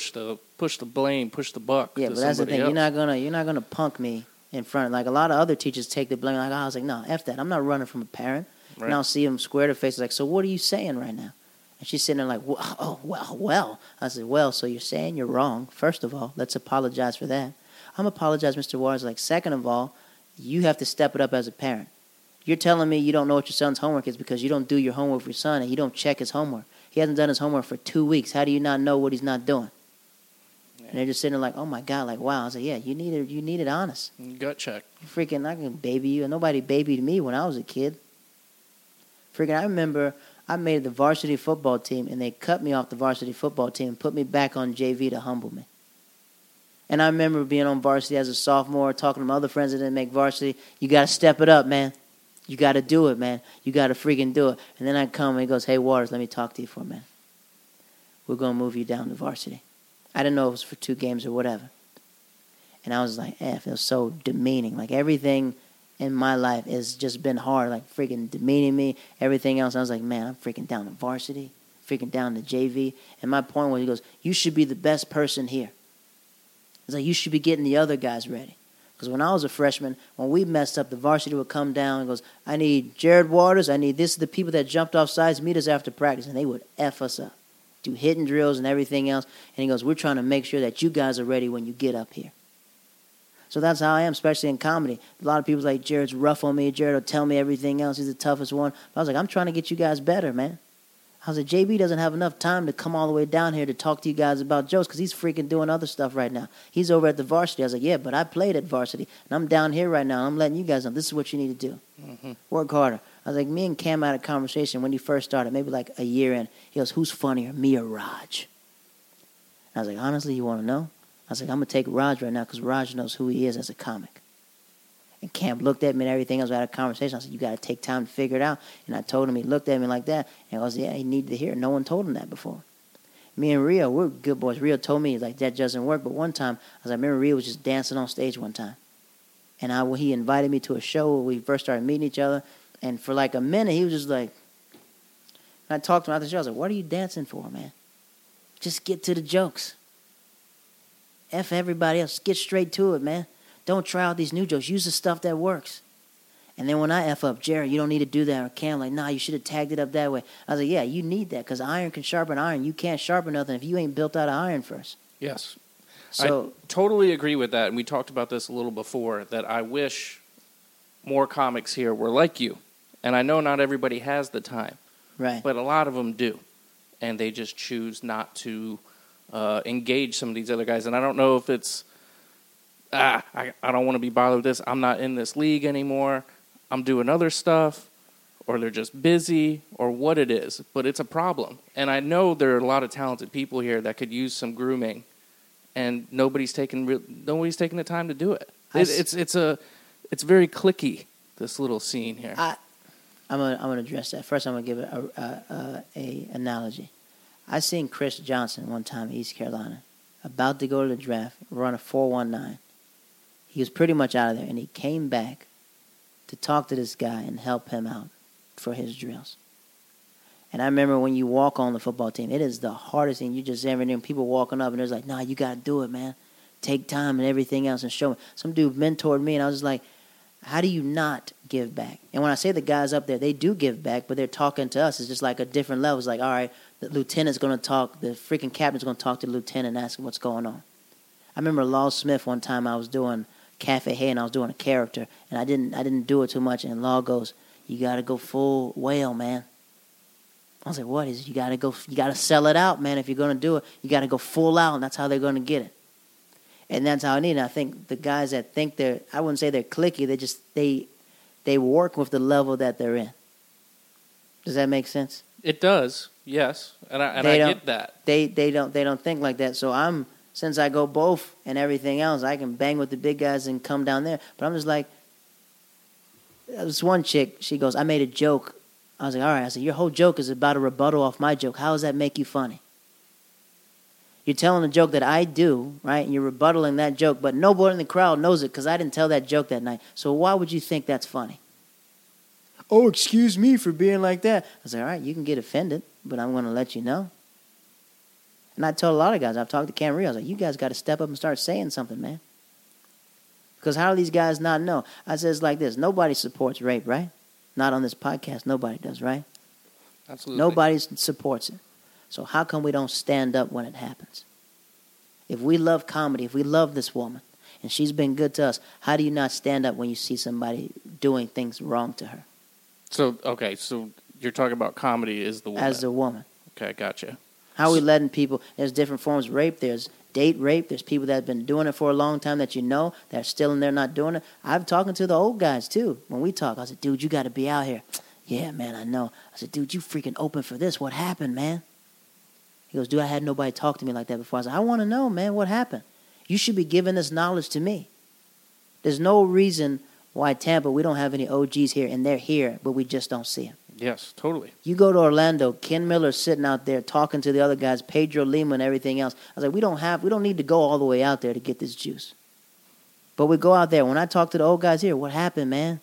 the blame, push the buck. Yeah, to but that's the thing. else. You're not gonna punk me in front. Like a lot of other teachers take the blame. Like I was like, no, F that. I'm not running from a parent. Right. And I'll see them square to face like, so what are you saying right now? And she's sitting there like, well. I said, well, so you're saying you're wrong. First of all, let's apologize for that. I'm apologize, Mr. Waters. Like, second of all, you have to step it up as a parent. You're telling me you don't know what your son's homework is because you don't do your homework for your son and you don't check his homework. He hasn't done his homework for 2 weeks. How do you not know what he's not doing? Yeah. And they're just sitting there like, oh my God, like, wow. I was like, yeah, you need it honest. Gut check. Freaking, I can baby you. Nobody babied me when I was a kid. Freaking, I remember I made the varsity football team and they cut me off the varsity football team and put me back on JV to humble me. And I remember being on varsity as a sophomore, talking to my other friends that didn't make varsity. You got to step it up, man. You got to do it, man. You got to freaking do it. And then I come and he goes, hey, Waters, let me talk to you for a minute. We're going to move you down to varsity. I didn't know it was for 2 games or whatever. And I was like, it feels so demeaning. Like everything in my life has just been hard, like freaking demeaning me, everything else. I was like, man, I'm freaking down to varsity, freaking down to JV. And my point was, he goes, you should be the best person here. It's like, you should be getting the other guys ready. Because when I was a freshman, when we messed up, the varsity would come down and goes, I need Jared Waters, I need this, the people that jumped off sides, meet us after practice. And they would F us up, do hitting drills and everything else. And he goes, we're trying to make sure that you guys are ready when you get up here. So that's how I am, especially in comedy. A lot of people like, Jared's rough on me, Jared will tell me everything else, he's the toughest one. But I was like, I'm trying to get you guys better, man. I was like, JB doesn't have enough time to come all the way down here to talk to you guys about jokes because he's freaking doing other stuff right now. He's over at the varsity. I was like, yeah, but I played at varsity, and I'm down here right now, and I'm letting you guys know this is what you need to do. Mm-hmm. Work harder. I was like, me and Cam had a conversation when he first started, maybe like a year in. He goes, who's funnier, me or Raj? And I was like, honestly, you want to know? I was like, I'm going to take Raj right now because Raj knows who he is as a comic. And Cam looked at me and everything else. We had a conversation. I said, you got to take time to figure it out. And I told him, he looked at me like that. And I was, yeah, he needed to hear it. No one told him that before. Me and Rio, we're good boys. Rio told me, like, that doesn't work. But one time, I remember Rio was just dancing on stage one time. And he invited me to a show where we first started meeting each other. And for like a minute, he was just like, and I talked to him after the show. I was like, what are you dancing for, man? Just get to the jokes. F everybody else. Get straight to it, man. Don't try out these new jokes. Use the stuff that works. And then when I F up, Jared, you don't need to do that. Or Cam, like, nah, you should have tagged it up that way. I was like, yeah, you need that because iron can sharpen iron. You can't sharpen nothing if you ain't built out of iron first. Yes. So I totally agree with that. And we talked about this a little before, that I wish more comics here were like you. And I know not everybody has the time. Right. But a lot of them do. and they just choose not to engage some of these other guys. And I don't know if it's, I don't want to be bothered with this. I'm not in this league anymore. I'm doing other stuff, or they're just busy, or what it is. But it's a problem. And I know there are a lot of talented people here that could use some grooming, and nobody's taking the time to do it. It's very cliquey, this little scene here. I'm gonna address that. First, I'm gonna give a analogy. I seen Chris Johnson one time in East Carolina, about to go to the draft, run a 4.19. He was pretty much out of there, and he came back to talk to this guy and help him out for his drills. And I remember when you walk on the football team, it is the hardest thing. You just ever hear people walking up, and there's like, nah, you got to do it, man. Take time and everything else and show me. Some dude mentored me, and I was just like, how do you not give back? And when I say the guys up there, they do give back, but they're talking to us. It's just like a different level. It's like, all right, the lieutenant's going to talk, the freaking captain's going to talk to the lieutenant and ask him what's going on. I remember Law Smith one time I was doing Cafe Hay, and I was doing a character, and I didn't do it too much, and Law goes, you got to go full whale, man. I was like, what is it? You got to sell it out, man. If you're going to do it, you got to go full out, and that's how they're going to get it. And that's how I need it. I think the guys that think I wouldn't say they're cliquey, they work with the level that they're in. Does that make sense? It does, yes. And I get that. They don't think like that. So since I go both and everything else, I can bang with the big guys and come down there. But I'm just like, this one chick, she goes, I made a joke. I was like, all right. I said, your whole joke is about a rebuttal off my joke. How does that make you funny? You're telling a joke that I do, right? And you're rebuttaling that joke, but nobody in the crowd knows it because I didn't tell that joke that night. So why would you think that's funny? Oh, excuse me for being like that. I was like, all right, you can get offended, but I'm going to let you know. And I told a lot of guys, I've talked to Cam Rio, I was like, you guys got to step up and start saying something, man. Because how do these guys not know? I said it's like this. Nobody supports rape, right? Not on this podcast. Nobody does, right? Absolutely. Nobody supports it. So how come we don't stand up when it happens? If we love comedy, if we love this woman, and she's been good to us, how do you not stand up when you see somebody doing things wrong to her? So you're talking about comedy as the woman. As the woman. Okay, gotcha. How are we letting people, there's different forms of rape, there's date rape, there's people that have been doing it for a long time that you know, that are still in there not doing it. I'm talking to the old guys too. When we talk, I said, dude, you got to be out here. Yeah, man, I know. I said, dude, you freaking open for this. What happened, man? He goes, dude, I had nobody talk to me like that before. I said, I want to know, man, what happened? You should be giving this knowledge to me. There's no reason why Tampa, we don't have any OGs here, and they're here, but we just don't see them. Yes, totally. You go to Orlando, Ken Miller's sitting out there talking to the other guys, Pedro Lima and everything else. I was like, we don't need to go all the way out there to get this juice. But we go out there. When I talk to the old guys here, what happened, man?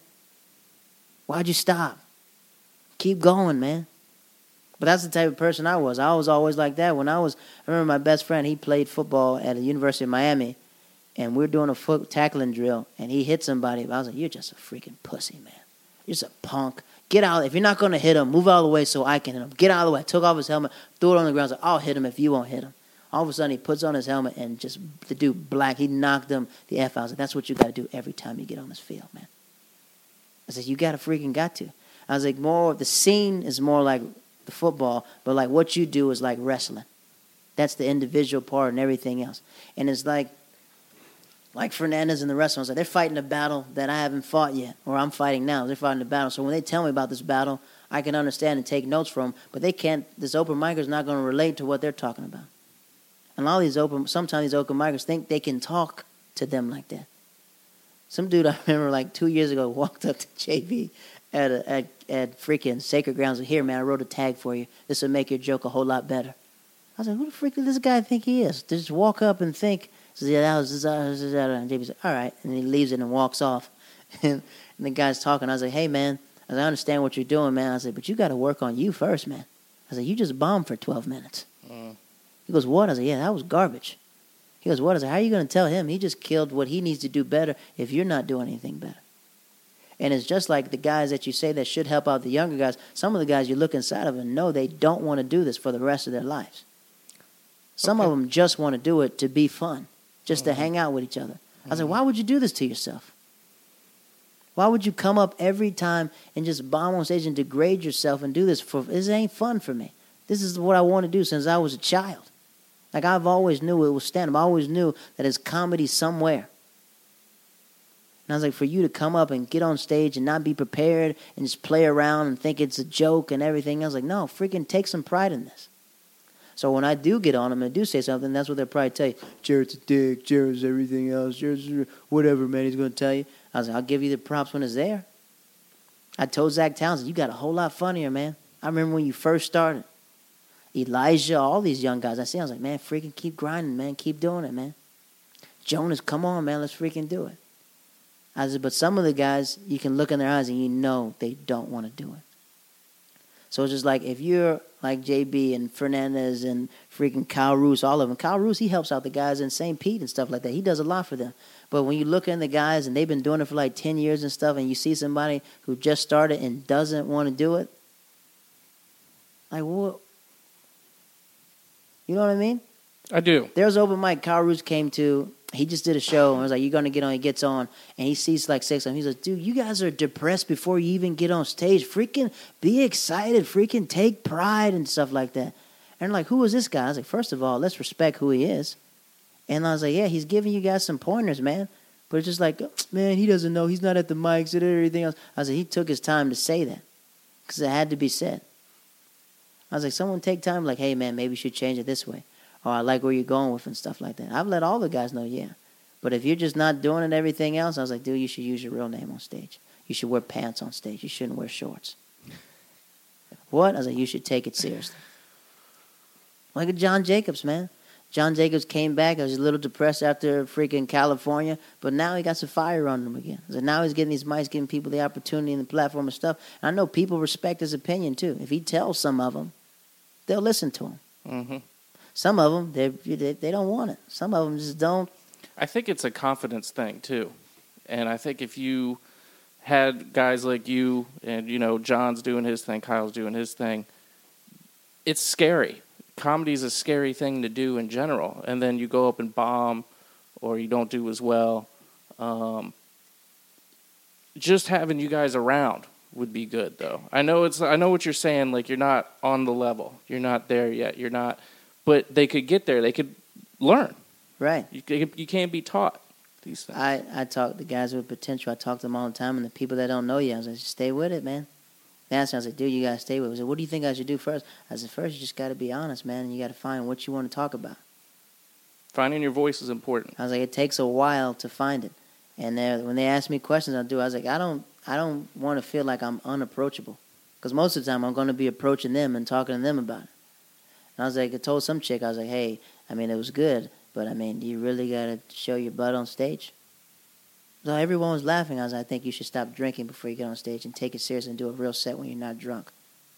Why'd you stop? Keep going, man. But that's the type of person I was. I was always like that. I remember my best friend, he played football at the University of Miami, and we were doing a foot tackling drill, and he hit somebody. I was like, you're just a freaking pussy, man. You're just a punk. Get out. If you're not going to hit him, move out of the way so I can hit him. Get out of the way. I took off his helmet, threw it on the ground. I was like, I'll hit him if you won't hit him. All of a sudden, he puts on his helmet, and just the dude black, he knocked him the F out. I was like, that's what you got to do every time you get on this field, man. I said, you got to. I was like, the scene is more like the football, but like what you do is like wrestling. That's the individual part and everything else. And it's like Fernandez and the wrestlers, like they're fighting a battle that I haven't fought yet, or I'm fighting now. They're fighting a battle. So when they tell me about this battle, I can understand and take notes from them, but they can't, this open micer is not going to relate to what they're talking about. And sometimes these open micers think they can talk to them like that. Some dude I remember like 2 years ago walked up to JV at freaking Sacred Grounds. Here, man, I wrote a tag for you. This will make your joke a whole lot better. I was like, who the freak does this guy think he is? To just walk up and think, and JB said, all right. And he leaves it and walks off. And the guy's talking. I was like, hey, man, I understand what you're doing, man. I said, but you got to work on you first, man. I said, you just bombed for 12 minutes. He goes, what? I said, yeah, that was garbage. He goes, what? I said, how are you going to tell him? He just killed what he needs to do better if you're not doing anything better. And it's just like the guys that you say that should help out the younger guys. Some of the guys you look inside of and know they don't want to do this for the rest of their lives. Some of them just want to do it to be fun, just to hang out with each other. I was like, why would you do this to yourself? Why would you come up every time and just bomb on stage and degrade yourself and do this? This ain't fun for me. This is what I want to do since I was a child. Like, I've always knew it was stand-up. I always knew that it's comedy somewhere. And I was like, for you to come up and get on stage and not be prepared and just play around and think it's a joke and everything, I was like, no, freaking take some pride in this. So when I do get on them and do say something, that's what they'll probably tell you. Jared's a dick, Jared's everything else, Jared's whatever, man, he's going to tell you. I was like, I'll give you the props when it's there. I told Zach Townsend, you got a whole lot funnier, man. I remember when you first started. Elijah, all these young guys. I was like, man, freaking keep grinding, man. Keep doing it, man. Jonas, come on, man. Let's freaking do it. I said, but some of the guys, you can look in their eyes and you know they don't want to do it. So it's just like, if you're like JB and Fernandez and freaking Kyle Roos, all of them. Kyle Roos, he helps out the guys in St. Pete and stuff like that. He does a lot for them. But when you look in the guys and they've been doing it for like 10 years and stuff, and you see somebody who just started and doesn't want to do it, like, what? You know what I mean? I do. There's open mic Kyle Roos came to. He just did a show and was like, you're going to get on. He gets on and he sees like 6 of them. He's like, dude, you guys are depressed before you even get on stage. Freaking be excited. Freaking take pride and stuff like that. And like, who is this guy? I was like, first of all, let's respect who he is. And I was like, yeah, he's giving you guys some pointers, man. But it's just like, man, he doesn't know. He's not at the mics and everything else. I was like, he took his time to say that because it had to be said. I was like, someone take time, like, hey, man, maybe you should change it this way. Or I like where you're going with and stuff like that. I've let all the guys know, yeah. But if you're just not doing it and everything else, I was like, dude, you should use your real name on stage. You should wear pants on stage. You shouldn't wear shorts. What? I was like, you should take it seriously. Look at John Jacobs, man. John Jacobs came back. I was a little depressed after freaking California, but now he got some fire on him again. So now he's getting these mics, giving people the opportunity and the platform and stuff. And I know people respect his opinion, too. If he tells some of them, they'll listen to him. Mm-hmm. Some of them, they don't want it. Some of them just don't. I think it's a confidence thing, too. And I think if you had guys like you and, you know, John's doing his thing, Kyle's doing his thing, it's scary. Comedy is a scary thing to do in general. And then you go up and bomb or you don't do as well. Just having you guys around would be good, though. I know what you're saying. Like, you're not on the level. You're not there yet. You're not. But they could get there. They could learn. Right. You can't be taught these things. I talk to guys with potential. I talk to them all the time. And the people that don't know you, I was like, stay with it, man. They asked me, I was like, dude, you got to stay with it. I said, what do you think I should do first? I said, first, you just got to be honest, man. And you got to find what you want to talk about. Finding your voice is important. I was like, it takes a while to find it. And when they ask me questions, I was like, I don't want to feel like I'm unapproachable. Because most of the time, I'm going to be approaching them and talking to them about it. And I was like, I told some chick, I was like, hey, I mean, it was good, but I mean, do you really got to show your butt on stage? So everyone was laughing. I was like, I think you should stop drinking before you get on stage and take it serious and do a real set when you're not drunk.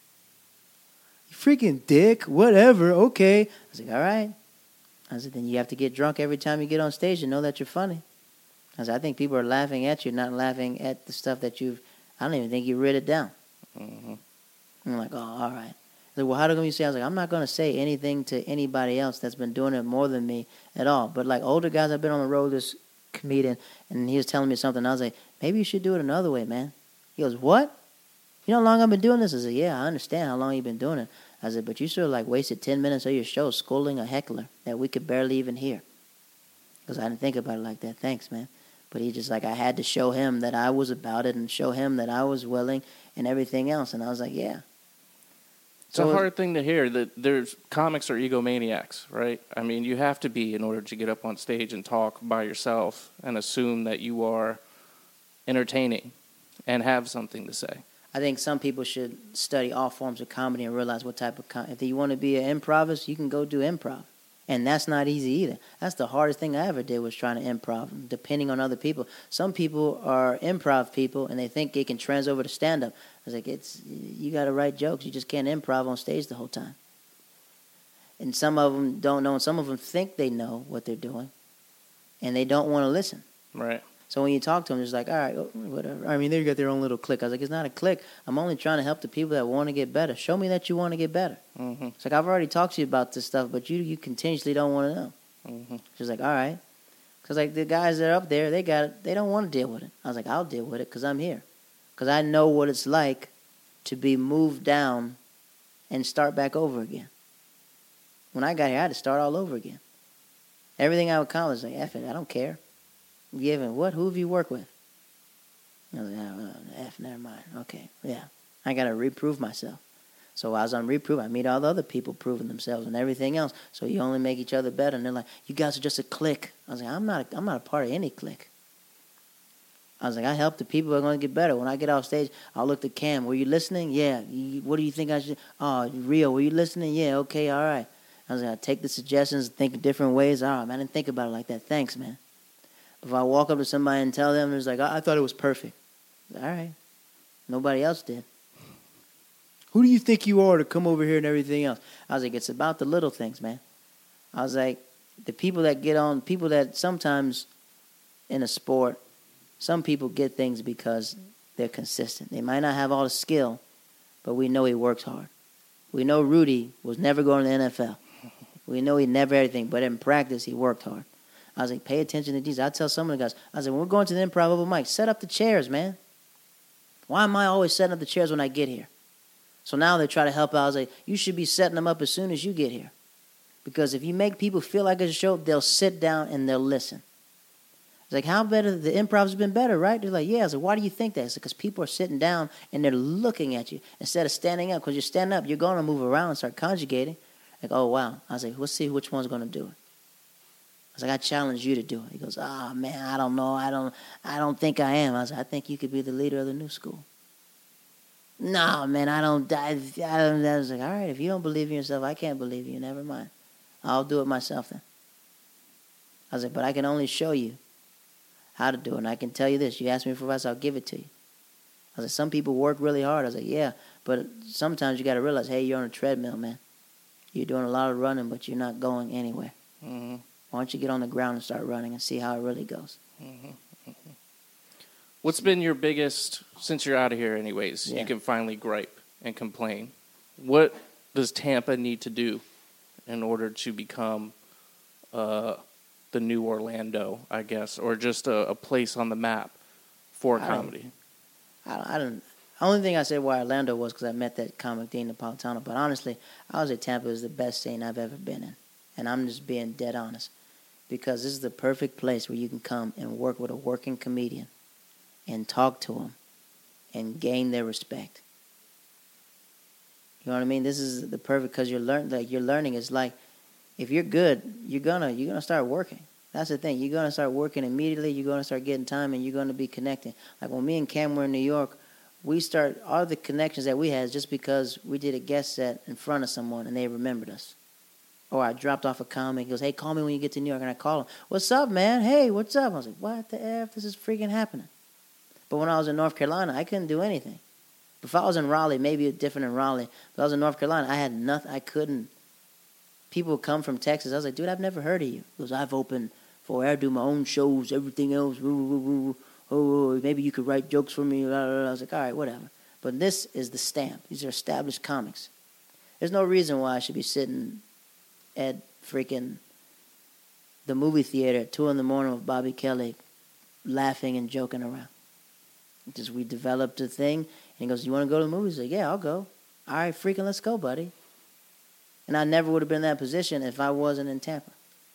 You freaking dick, whatever, okay. I was like, all right. I said, then you have to get drunk every time you get on stage and know that you're funny. I said, I think people are laughing at you, not laughing at the stuff that I don't even think you writ it down. Mm-hmm. I'm like, oh, all right. I said, well, how come you say? I was like, I'm not going to say anything to anybody else that's been doing it more than me at all. But like older guys, I've been on the road, this comedian, and he was telling me something. I was like, maybe you should do it another way, man. He goes, what? You know how long I've been doing this? I said, yeah, I understand how long you've been doing it. I said, but you sort of like wasted 10 minutes of your show scolding a heckler that we could barely even hear. Because I didn't think about it like that. Thanks, man. But he just like, I had to show him that I was about it and show him that I was willing and everything else. And I was like, yeah. It's a hard thing to hear that comics are egomaniacs, right? I mean, you have to be in order to get up on stage and talk by yourself and assume that you are entertaining and have something to say. I think some people should study all forms of comedy and realize what type of if you want to be an improvist, you can go do improv. And that's not easy either. That's the hardest thing I ever did was trying to improv, depending on other people. Some people are improv people, and they think it can trans over to stand-up. I was like, you got to write jokes. You just can't improv on stage the whole time. And some of them don't know, and some of them think they know what they're doing, and they don't want to listen. Right. So when you talk to them, it's like, all right, whatever. I mean, they got their own little clique. I was like, it's not a clique. I'm only trying to help the people that want to get better. Show me that you want to get better. Mm-hmm. It's like, I've already talked to you about this stuff, but you continuously don't want to know. Mm-hmm. She's like, all right. Because like the guys that are up there, they don't want to deal with it. I was like, I'll deal with it because I'm here. Because I know what it's like to be moved down and start back over again. When I got here, I had to start all over again. Everything I would accomplish, like, F it, I don't care. Given what? Who have you worked with? I was like, F, never mind. Okay, yeah. I got to reprove myself. So as I'm reproving, I meet all the other people proving themselves and everything else. So you only make each other better. And they're like, you guys are just a clique. I was like, I'm not a part of any clique. I was like, I help the people who are going to get better. When I get off stage, I'll look to Cam. Were you listening? Yeah. What do you think I should? Oh, Rio, were you listening? Yeah. Okay. All right. I was like, I take the suggestions, think of different ways. All right, man, I didn't think about it like that. Thanks, man. If I walk up to somebody and tell them, it's like, I thought it was perfect. All right. Nobody else did. Who do you think you are to come over here and everything else? I was like, it's about the little things, man. I was like, the people that get on, people that sometimes in a sport, some people get things because they're consistent. They might not have all the skill, but we know he works hard. We know Rudy was never going to the NFL. We know he never had anything, but in practice, he worked hard. I was like, pay attention to these. I tell some of the guys, I was like, when we're going to the improv open mic, set up the chairs, man. Why am I always setting up the chairs when I get here? So now they try to help out. I was like, you should be setting them up as soon as you get here. Because if you make people feel like it's a show, they'll sit down and they'll listen. It's like, how better? The improv's been better, right? They're like, yeah. I was like, why do you think that? It's because people are sitting down and they're looking at you instead of standing up. Because you're standing up, you're going to move around and start conjugating. Like, oh, wow. I was like, let's see which one's going to do it. I was like, I challenge you to do it. He goes, oh, man, I don't know. I don't think I am. I was like, I think you could be the leader of the new school. No, man, I don't. I was like, all right, if you don't believe in yourself, I can't believe in you. Never mind. I'll do it myself then. I was like, but I can only show you how to do it. And I can tell you this. You ask me for advice, I'll give it to you. I was like, some people work really hard. I was like, yeah, but sometimes you got to realize, hey, you're on a treadmill, man. You're doing a lot of running, but you're not going anywhere. Mm-hmm. Why don't you get on the ground and start running and see how it really goes? Mm-hmm. Mm-hmm. What's been your biggest, since you're out of here anyways, you can finally gripe and complain. What does Tampa need to do in order to become the new Orlando, I guess, or just a place on the map for comedy? I don't. The only thing I said why Orlando was because I met that comic, Dean Napolitano. But honestly, I would say Tampa is the best scene I've ever been in. And I'm just being dead honest. Because this is the perfect place where you can come and work with a working comedian and talk to them and gain their respect. You know what I mean? This is the perfect, because you're learning is like, if you're good, you're gonna start working. That's the thing. You're gonna start working immediately. You're gonna start getting time, and you're gonna be connecting. Like when me and Cam were in New York, all the connections that we had is just because we did a guest set in front of someone and they remembered us. Or I dropped off a comic. He goes, hey, call me when you get to New York. And I call him, what's up, man? Hey, what's up? I was like, what the F? This is freaking happening. But when I was in North Carolina, I couldn't do anything. If I was in Raleigh, maybe it's different in Raleigh. But I was in North Carolina, I had nothing. I couldn't. People would come from Texas. I was like, dude, I've never heard of you. He goes, I've opened for, I do my own shows, everything else. Oh, maybe you could write jokes for me. I was like, all right, whatever. But this is the stamp. These are established comics. There's no reason why I should be sitting at freaking the movie theater at 2 a.m. with Bobby Kelly laughing and joking around. Just we developed a thing, and he goes, you want to go to the movies? Like, yeah, I'll go. All right, freaking let's go, buddy. And I never would have been in that position if I wasn't in Tampa.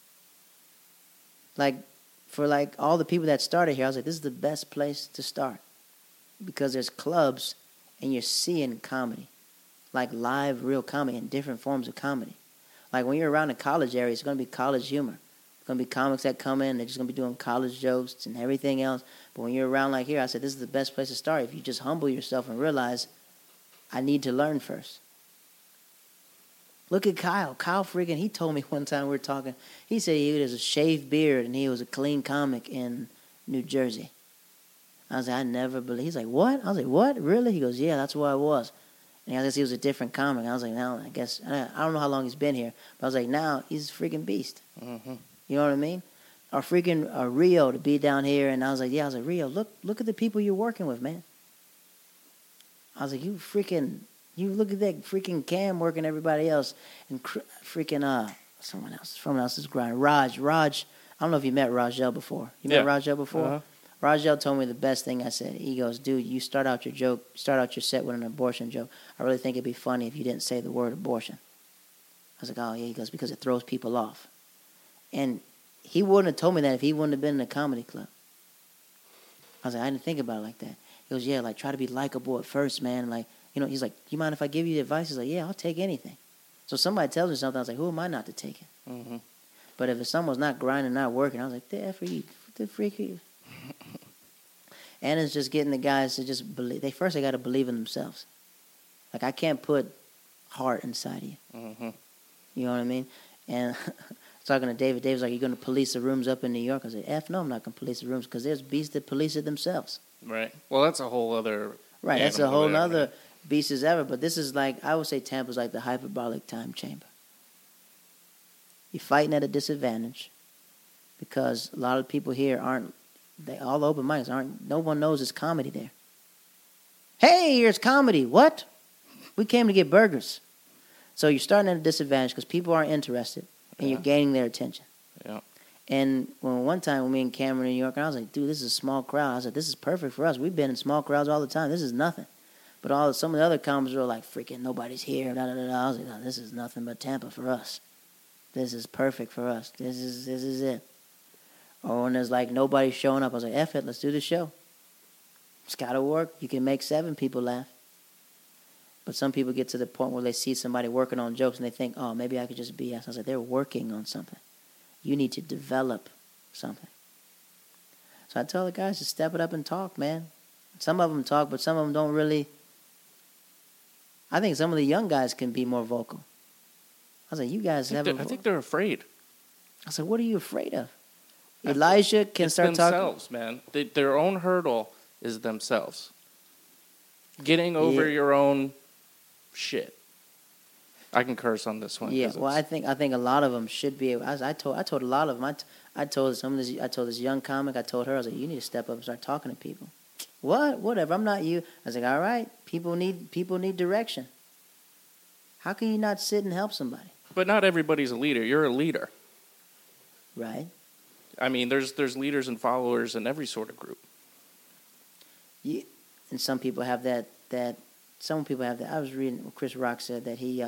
Like, for like all the people that started here, I was like, this is the best place to start. Because there's clubs, and you're seeing comedy. Like live, real comedy and different forms of comedy. Like when you're around the college area, it's going to be college humor. It's going to be comics that come in, they're just going to be doing college jokes and everything else. But when you're around like here, I said, this is the best place to start. If you just humble yourself and realize, I need to learn first. Look at Kyle. Kyle freaking, he told me one time we were talking, he said he has a shaved beard and he was a clean comic in New Jersey. I was like, I never believe. He's like, what? I was like, what? Really? He goes, yeah, that's where I was. And I guess he was a different comic. I was like, now, I guess, I don't know how long he's been here. But I was like, now, he's a freaking beast. Mm-hmm. You know what I mean? Or freaking Rio to be down here. And I was like, yeah, I was like, Rio, look at the people you're working with, man. I was like, you look at that freaking Cam working everybody else. And freaking, someone else's grind. Raj, I don't know if you met Rajel before. You met Rajel before? Uh-huh. Rajel told me the best thing I said. He goes, dude, you start out your set with an abortion joke. I really think it'd be funny if you didn't say the word abortion. I was like, oh, yeah. He goes, because it throws people off. And he wouldn't have told me that if he wouldn't have been in a comedy club. I was like, I didn't think about it like that. He goes, yeah, like, try to be likable at first, man. Like, you know, he's like, you mind if I give you the advice? He's like, yeah, I'll take anything. So somebody tells me something, I was like, who am I not to take it? Mm-hmm. But if someone's not grinding, not working, I was like, the F are you? What the freak are you? And it's just getting the guys to just believe. They got to believe in themselves. Like, I can't put heart inside of you. Mm-hmm. You know what I mean? And talking to David. David's like, you're going to police the rooms up in New York? I said, F no, I'm not going to police the rooms because there's beasts that police it themselves. Right. Well, that's a whole other... Right, that's a whole there, other right? beast as ever. But this is like, I would say Tampa's like the hyperbolic time chamber. You're fighting at a disadvantage because a lot of people here all the open mics no one knows it's comedy there. Hey, here's comedy. What? We came to get burgers. So you're starting at a disadvantage because people aren't interested and you're gaining their attention. Yeah. And one time when me and Cameron in New York, I was like, dude, this is a small crowd. I said, this is perfect for us. We've been in small crowds all the time. This is nothing. But some of the other comics were like, freaking nobody's here. Da, da, da, da. I was like, no, this is nothing but Tampa for us. This is perfect for us. This is it. Or when there's like nobody showing up, I was like, F it, let's do the show. It's got to work. You can make 7 people laugh. But some people get to the point where they see somebody working on jokes and they think, oh, maybe I could just be us. I was like, they're working on something. You need to develop something. So I tell the guys to step it up and talk, man. Some of them talk, but some of them don't really. I think some of the young guys can be more vocal. I was like, you guys have. I think they're afraid. I said, what are you afraid of? Elijah can start themselves, talking. Man. Their own hurdle is themselves. Getting over your own shit. I can curse on this one. Yeah, well, I think a lot of them should be able. I told a lot of them. I told this young comic. I told her, I was like, you need to step up and start talking to people. What? Whatever. I'm not you. I was like, all right. People need direction. How can you not sit and help somebody? But not everybody's a leader. You're a leader. Right. I mean, there's leaders and followers in every sort of group. Yeah, and some people have that. Some people have that. I was reading what Chris Rock said that he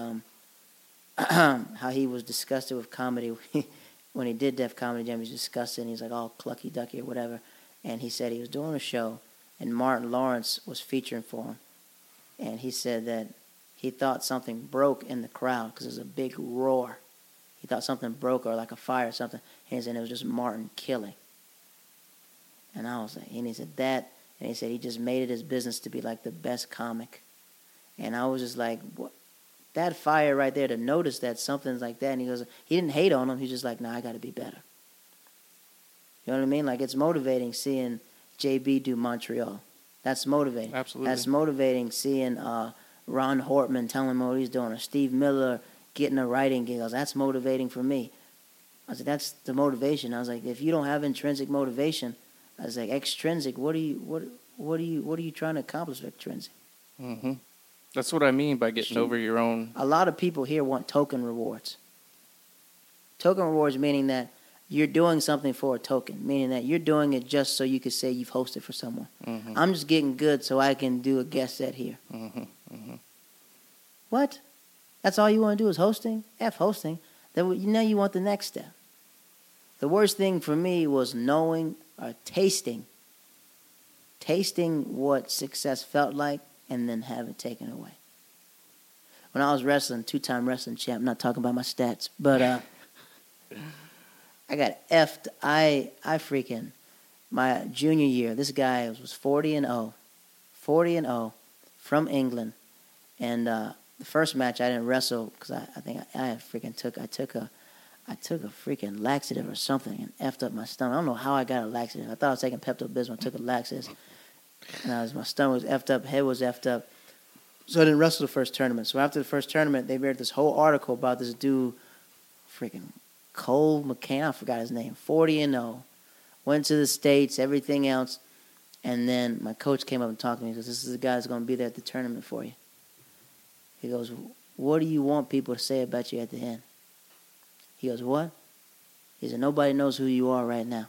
how he was disgusted with comedy when he did Def Comedy Jam. He was disgusted. And he was like all clucky ducky or whatever. And he said he was doing a show, and Martin Lawrence was featuring for him. And he said that he thought something broke in the crowd because there was a big roar. He thought something broke or like a fire or something. And he said it was just Martin killing. And I was like, and he said that, and he said he just made it his business to be like the best comic. And I was just like, what? That fire right there to notice that something's like that. And he goes, he didn't hate on him. He's just like, nah, I got to be better. You know what I mean? Like, it's motivating seeing JB do Montreal. That's motivating. Absolutely. That's motivating seeing Ron Hortman telling him what he's doing, or Steve Miller getting a writing gig. That's motivating for me. I was like, that's the motivation. I was like, if you don't have intrinsic motivation, I was like, extrinsic. What are you trying to accomplish with extrinsic? Mm-hmm. That's what I mean by getting over your own. A lot of people here want token rewards. Token rewards meaning that you're doing something for a token, meaning that you're doing it just so you could say you've hosted for someone. Mm-hmm. I'm just getting good so I can do a guest set here. Mm-hmm. Mm-hmm. What? That's all you want to do is hosting? F hosting. Then now you want the next step. The worst thing for me was knowing or tasting what success felt like and then have it taken away. When I was wrestling, 2-time wrestling champ, I'm not talking about my stats, but I got effed. I freaking, my junior year, this guy was 40-0 from England. And the first match I didn't wrestle because I think I took a freaking laxative or something and effed up my stomach. I don't know how I got a laxative. I thought I was taking Pepto-Bismol. I took a laxative. And my stomach was effed up, head was effed up. So I didn't wrestle the first tournament. So after the first tournament, they made this whole article about this dude, freaking Cole McCann, I forgot his name, 40-0. Went to the States, everything else. And then my coach came up and talked to me. He goes, this is the guy that's going to be there at the tournament for you. He goes, what do you want people to say about you at the end? He goes, what? He said, nobody knows who you are right now.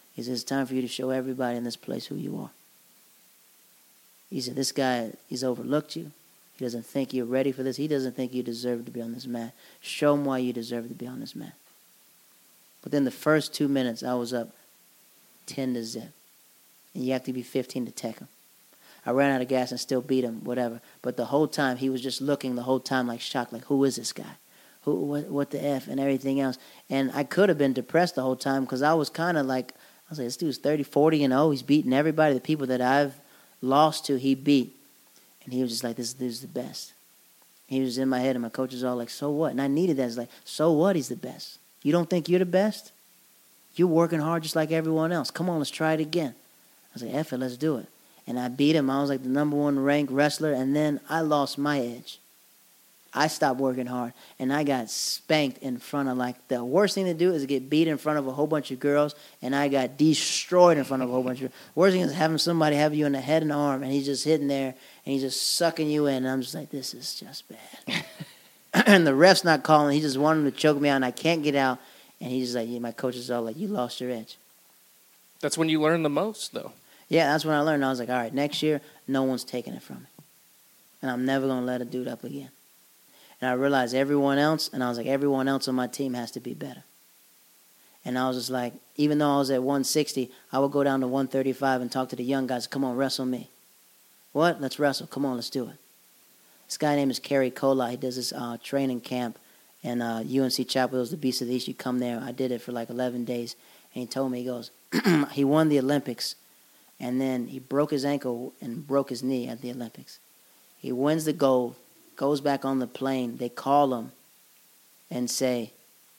He said, it's time for you to show everybody in this place who you are. He said, this guy, he's overlooked you. He doesn't think you're ready for this. He doesn't think you deserve to be on this mat. Show him why you deserve to be on this mat. But then the first 2 minutes, I was up 10-0. And you have to be 15 to tech him. I ran out of gas and still beat him, whatever. But the whole time, he was just looking the whole time like shocked, like, who is this guy? What the F and everything else. And I could have been depressed the whole time because I was kind of like, I was like, this dude's 30, 40-0. He's beating everybody. The people that I've lost to, he beat. And he was just like, this dude's the best. He was in my head, and my coach was all like, so what? And I needed that. It's like, so what? He's the best. You don't think you're the best? You're working hard just like everyone else. Come on, let's try it again. I was like, F it, let's do it. And I beat him. I was like the number 1 ranked wrestler, and then I lost my edge. I stopped working hard, and I got spanked in front of, like, the worst thing to do is get beat in front of a whole bunch of girls, and I got destroyed in front of a whole bunch of girls. Worst thing is having somebody have you in the head and arm, and he's just hitting there, and he's just sucking you in, and I'm just like, this is just bad. And the ref's not calling. He just wanted to choke me out, and I can't get out, and he's just like, yeah, my coach is all like, you lost your edge. That's when you learn the most, though. Yeah, that's when I learned. I was like, all right, next year, no one's taking it from me. And I'm never going to let a dude up again. And I realized everyone else, and I was like, everyone else on my team has to be better. And I was just like, even though I was at 160, I would go down to 135 and talk to the young guys, come on, wrestle me. What? Let's wrestle. Come on, let's do it. This guy named is Kerry Kola. He does this training camp in UNC Chapel Hills, the Beast of the East. You come there. I did it for like 11 days. And he told me, he goes, he won the Olympics. And then he broke his ankle and broke his knee at the Olympics. He wins the gold, goes back on the plane. They call him and say,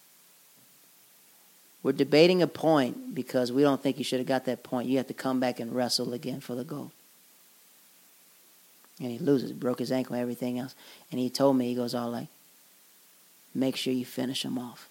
we're debating a point because we don't think you should have got that point. You have to come back and wrestle again for the gold. And he loses, broke his ankle and everything else. And he told me, he goes all like, make sure you finish him off.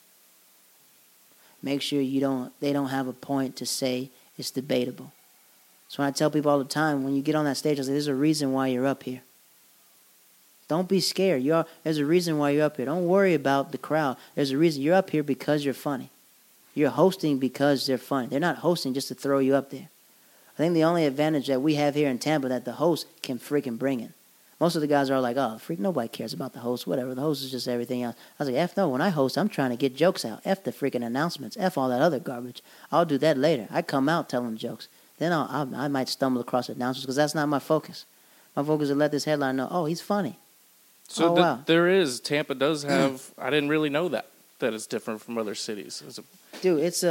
Make sure they don't have a point to say it's debatable. So when I tell people all the time, when you get on that stage, I say, there's a reason why you're up here. Don't be scared. There's a reason why you're up here. Don't worry about the crowd. There's a reason you're up here because you're funny. You're hosting because they're funny. They're not hosting just to throw you up there. I think the only advantage that we have here in Tampa that the host can freaking bring it. Most of the guys are like, oh, freak, nobody cares about the host, whatever. The host is just everything else. I was like, F no, when I host, I'm trying to get jokes out. F the freaking announcements. F all that other garbage. I'll do that later. I come out telling jokes. Then I might stumble across announcements because that's not my focus. My focus is to let this headline know, oh, he's funny. So wow. Tampa does have, I didn't really know that it's different from other cities. Dude, it's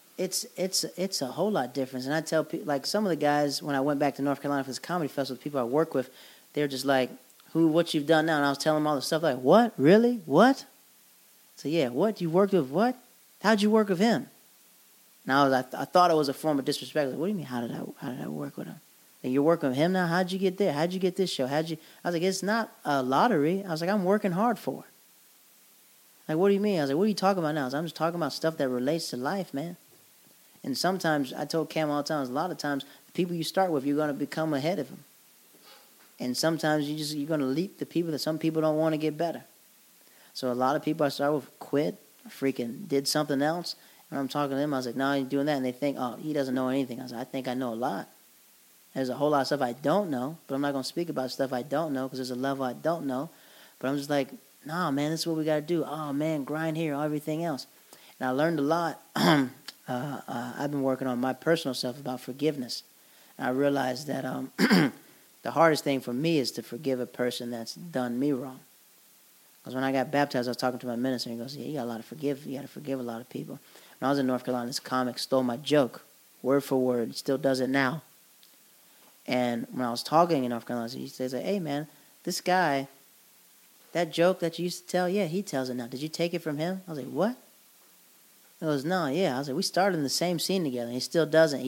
a whole lot different. And I tell people, like some of the guys, when I went back to North Carolina for this comedy festival, the people I work with, they're just like, what you've done now? And I was telling them all the stuff, like, what? Really? What? So yeah, what? You worked with what? How'd you work with him? And I thought it was a form of disrespect. Like, what do you mean? How did I work with him? Like, you're working with him now? How'd you get there? How'd you get this show? I was like, it's not a lottery. I was like, I'm working hard for it. Like, what do you mean? I was like, what are you talking about now? I was like, I'm just talking about stuff that relates to life, man. And sometimes, I told Cam all the time, a lot of times, the people you start with, you're going to become ahead of them. And sometimes you're going to leap the people that some people don't want to get better. So a lot of people I start with quit, freaking did something else. And I'm talking to them, I was like, no, you're doing that. And they think, oh, he doesn't know anything. I was like, I think I know a lot. There's a whole lot of stuff I don't know, but I'm not going to speak about stuff I don't know because there's a level I don't know. But I'm just like, nah, man, this is what we got to do. Oh, man, grind here, everything else. And I learned a lot. I've been working on my personal stuff about forgiveness. And I realized that the hardest thing for me is to forgive a person that's done me wrong. Because when I got baptized, I was talking to my minister, and he goes, yeah, you got to forgive a lot of people. When I was in North Carolina, this comic stole my joke, word for word. He still does it now. And when I was talking in North Carolina, he says, hey, man, this guy, that joke that you used to tell, yeah, he tells it now. Did you take it from him? I was like, what? He goes, no, yeah. I was like, we started in the same scene together. And he still doesn't.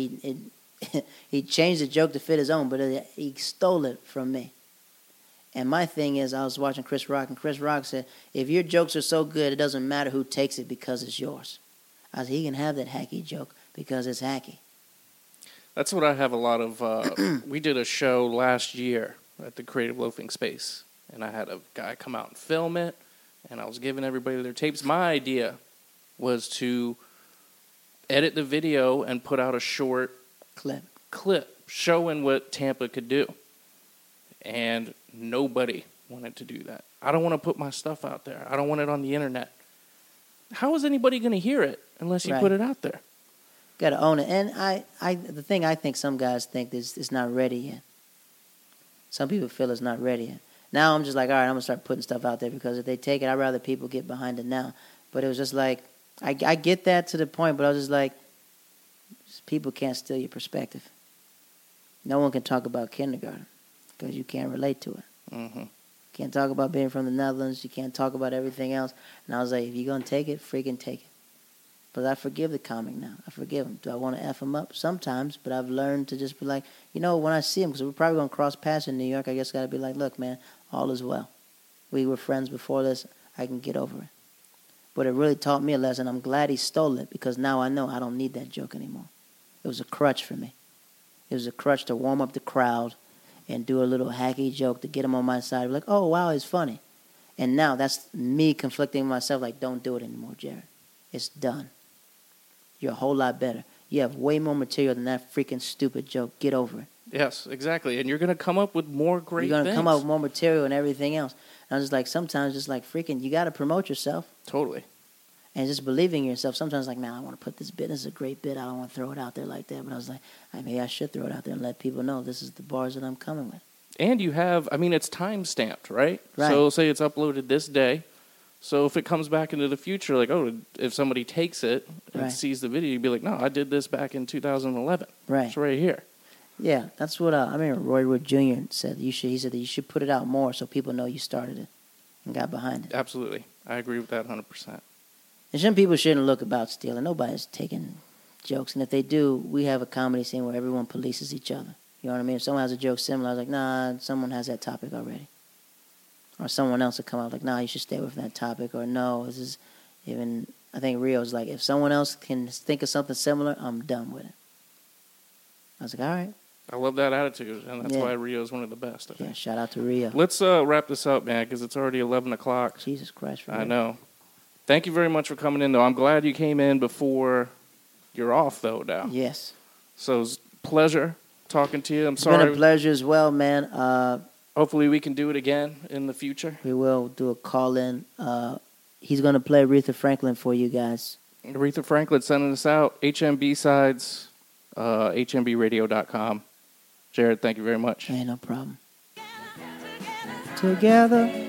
He changed the joke to fit his own, but he stole it from me. And my thing is, I was watching Chris Rock, and Chris Rock said, if your jokes are so good, it doesn't matter who takes it because it's yours. I said, he can have that hacky joke because it's hacky. That's what I have a lot of. We did a show last year at the Creative Loafing Space, and I had a guy come out and film it, and I was giving everybody their tapes. My idea was to edit the video and put out a short clip showing what Tampa could do. And nobody wanted to do that. I don't want to put my stuff out there. I don't want it on the internet. How is anybody going to hear it unless you put it out there? Got to own it. And the thing I think some guys think is it's not ready yet. Some people feel it's not ready yet. Now I'm just like, all right, I'm going to start putting stuff out there because if they take it, I'd rather people get behind it now. But it was just like, I get that to the point, but I was just like, people can't steal your perspective. No one can talk about kindergarten because you can't relate to it. Mm-hmm. Can't talk about being from the Netherlands. You can't talk about everything else. And I was like, if you're going to take it, freaking take it. But I forgive the comic now. I forgive him. Do I want to F him up? Sometimes. But I've learned to just be like, when I see him, because we're probably going to cross paths in New York, I guess got to be like, look, man, all is well. We were friends before this. I can get over it. But it really taught me a lesson. I'm glad he stole it because now I know I don't need that joke anymore. It was a crutch for me. It was a crutch to warm up the crowd and do a little hacky joke to get him on my side. Like, oh, wow, it's funny. And now that's me conflicting with myself like, don't do it anymore, Jared. It's done. You're a whole lot better. You have way more material than that freaking stupid joke. Get over it. Yes, exactly. And you're going to come up with more great things. You're going to come up with more material and everything else. And I'm just like, sometimes just like freaking, you got to promote yourself. Totally. And just believing in yourself. Sometimes like, man, I want to put this bit. This is a great bit. I don't want to throw it out there like that. But I was like, maybe I should throw it out there and let people know this is the bars that I'm coming with. And you have, it's time-stamped, right? So say it's uploaded this day. So if it comes back into the future, like, if somebody takes it and sees the video, you'd be like, no, I did this back in 2011. Right. It's right here. Yeah, that's what I remember Roy Wood Jr. said. He said that you should put it out more so people know you started it and got behind it. Absolutely. I agree with that 100%. And some people shouldn't look about stealing. Nobody's taking jokes. And if they do, we have a comedy scene where everyone polices each other. You know what I mean? If someone has a joke similar, I was like, nah, someone has that topic already. Or someone else will come out like, nah, you should stay with that topic. Or no, this is even, I think Rio's like, if someone else can think of something similar, I'm done with it. I was like, all right. I love that attitude, and that's why Rio's one of the best. I think. Yeah, shout out to Rio. Let's wrap this up, man, because it's already 11 o'clock. Jesus Christ. I know. Thank you very much for coming in, though. I'm glad you came in before you're off, though, now. Yes. So it's a pleasure talking to you. I'm sorry. It's been a pleasure as well, man. Hopefully we can do it again in the future. We will do a call-in. He's going to play Aretha Franklin for you guys. Aretha Franklin sending us out. HMB sides, hmbradio.com. Jared, thank you very much. Hey, no problem. Together.